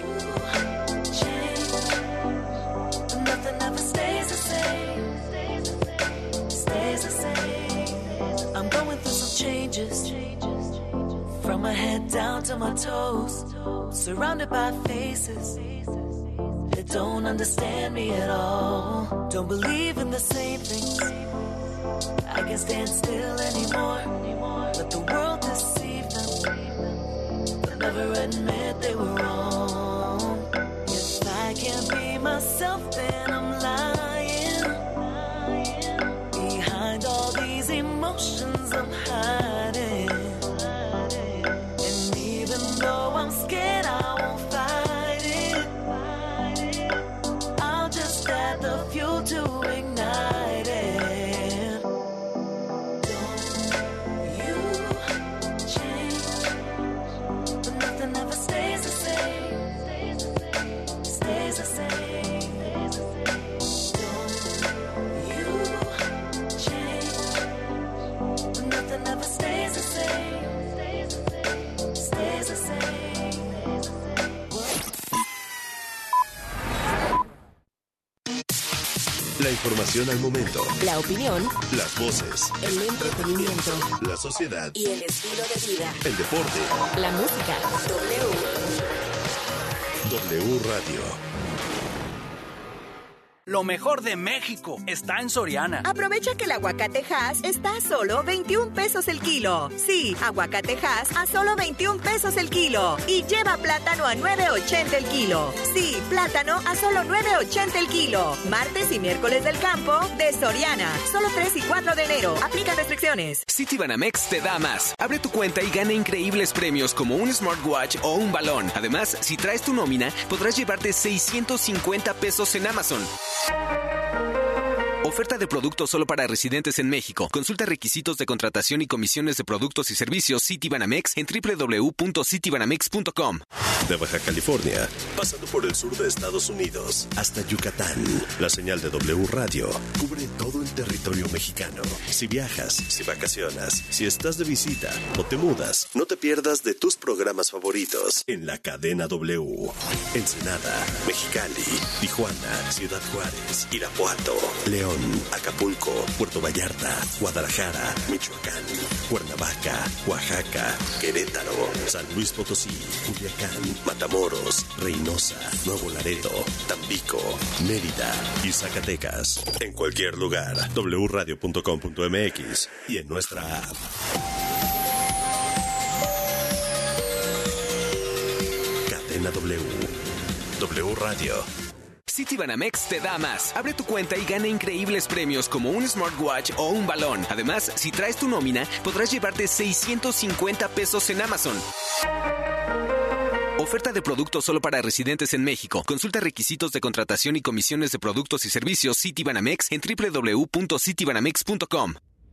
Nothing ever stays the same. Stays the same. I'm going through some changes. From my head down to my toes. Surrounded by faces that don't understand me at all. Don't believe in the same things. I can't stand still anymore. Let the world deceive them, but never admit they were wrong. If I can't be myself, then I'm lying. Behind all these emotions I'm hiding. And even though I'm scared, I won't fight it. I'll just add the fuel to ignite it. Don't you change, but nothing ever stays the same. Stays the same. Don't you change, but nothing ever stays the same. Stays the same. La información al momento. La opinión. Las voces. El entretenimiento. La sociedad. Y el estilo de vida. El deporte. La música. W. W Radio. Lo mejor de México está en Soriana. Aprovecha que el aguacate Hass está a solo veintiún pesos el kilo. Sí, aguacate Hass a solo veintiún pesos el kilo. Y lleva plátano a nueve ochenta el kilo. Sí, plátano a solo nueve ochenta el kilo. Martes y miércoles del campo de Soriana. Solo tres y cuatro de enero. Aplica restricciones. Citibanamex te da más. Abre tu cuenta y gana increíbles premios como un smartwatch o un balón. Además, si traes tu nómina, podrás llevarte seiscientos cincuenta pesos en Amazon. Oferta de productos solo para residentes en México. Consulta requisitos de contratación y comisiones de productos y servicios Citibanamex en doble u doble u doble u punto citibanamex punto com. De Baja California, pasando por el sur de Estados Unidos, hasta Yucatán. La señal de W Radio cubre todo el territorio mexicano. Si viajas, si vacacionas, si estás de visita o te mudas, no te pierdas de tus programas favoritos en la cadena W. Ensenada, Mexicali, Tijuana, Ciudad Juárez, Irapuato, León, Acapulco, Puerto Vallarta, Guadalajara, Michoacán, Cuernavaca, Oaxaca, Querétaro, San Luis Potosí, Culiacán, Matamoros, Reynosa, Nuevo Laredo, Tampico, Mérida y Zacatecas. En cualquier lugar, doble u radio punto com punto m x y en nuestra app. Cadena W. W Radio. Citibanamex te da más. Abre tu cuenta y gana increíbles premios como un smartwatch o un balón. Además, si traes tu nómina, podrás llevarte seiscientos cincuenta pesos en Amazon. Oferta de productos solo para residentes en México. Consulta requisitos de contratación y comisiones de productos y servicios Citibanamex en doble u doble u doble u punto citibanamex punto com.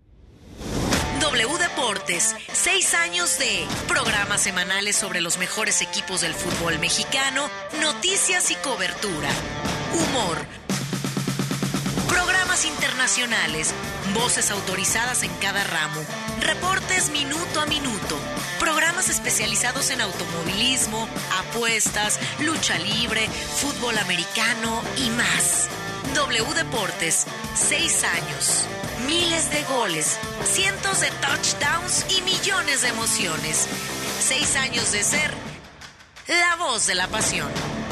W Deportes, seis años de programas semanales sobre los mejores equipos del fútbol mexicano, noticias y cobertura, humor, programas internacionales, voces autorizadas en cada ramo, reportes minuto a minuto, programas especializados en automovilismo, apuestas, lucha libre, fútbol americano y más. W Deportes, seis años, miles de goles, cientos de touchdowns y millones de emociones. Seis años de ser la voz de la pasión.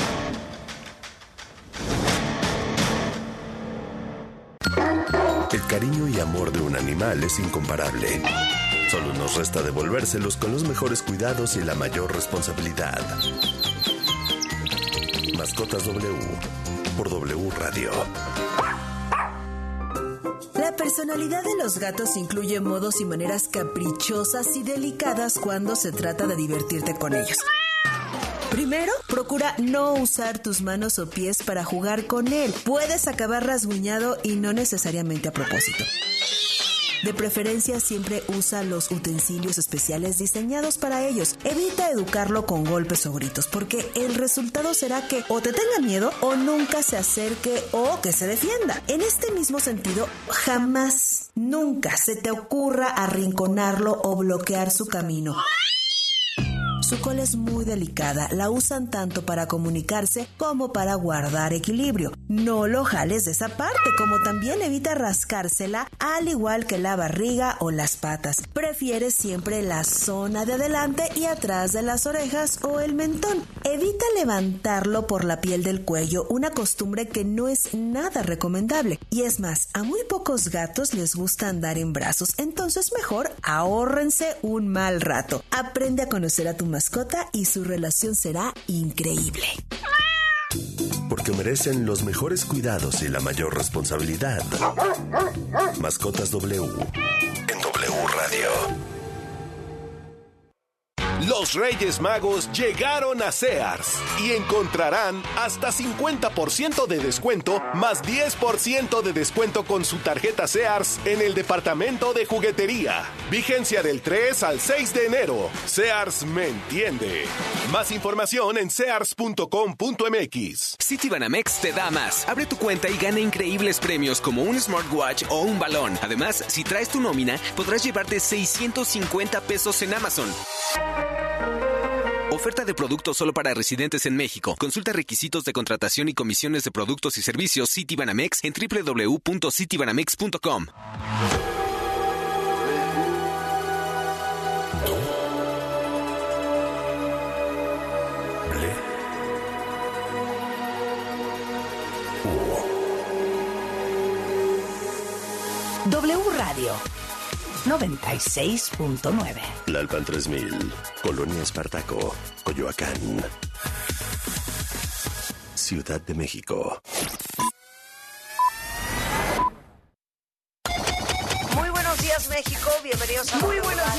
El cariño y amor de un animal es incomparable. Solo nos resta devolvérselos con los mejores cuidados y la mayor responsabilidad. Mascotas W por W Radio. La personalidad de los gatos incluye modos y maneras caprichosas y delicadas cuando se trata de divertirte con ellos. Primero, procura no usar tus manos o pies para jugar con él. Puedes acabar rasguñado y no necesariamente a propósito. De preferencia, siempre usa los utensilios especiales diseñados para ellos. Evita educarlo con golpes o gritos, porque el resultado será que o te tenga miedo o nunca se acerque o que se defienda. En este mismo sentido, jamás, nunca se te ocurra arrinconarlo o bloquear su camino. Su cola es muy delicada, la usan tanto para comunicarse como para guardar equilibrio. No lo jales de esa parte, como también evita rascársela, al igual que la barriga o las patas. Prefiere siempre la zona de adelante y atrás de las orejas o el mentón. Evita levantarlo por la piel del cuello, una costumbre que no es nada recomendable. Y es más, a muy pocos gatos les gusta andar en brazos, entonces mejor ahórrense un mal rato. Aprende a conocer a tu mascota y su relación será increíble. Porque merecen los mejores cuidados y la mayor responsabilidad. Mascotas W en W Radio. Los Reyes Magos llegaron a Sears y encontrarán hasta cincuenta por ciento de descuento más diez por ciento de descuento con su tarjeta Sears en el departamento de juguetería. Vigencia del tres al seis de enero. Sears me entiende. Más información en sears punto com punto m x. Citibanamex te da más. Abre tu cuenta y gana increíbles premios como un smartwatch o un balón. Además, si traes tu nómina, podrás llevarte seiscientos cincuenta pesos en Amazon. Oferta de productos solo para residentes en México. Consulta requisitos de contratación y comisiones de productos y servicios Citibanamex en doble u doble u doble u punto citibanamex punto com. W Radio noventa y seis punto nueve. Tlalpan tres mil, Colonia Espartaco, Coyoacán, Ciudad de México. Muy buenos días, México. Bienvenidos a Muy buenos días.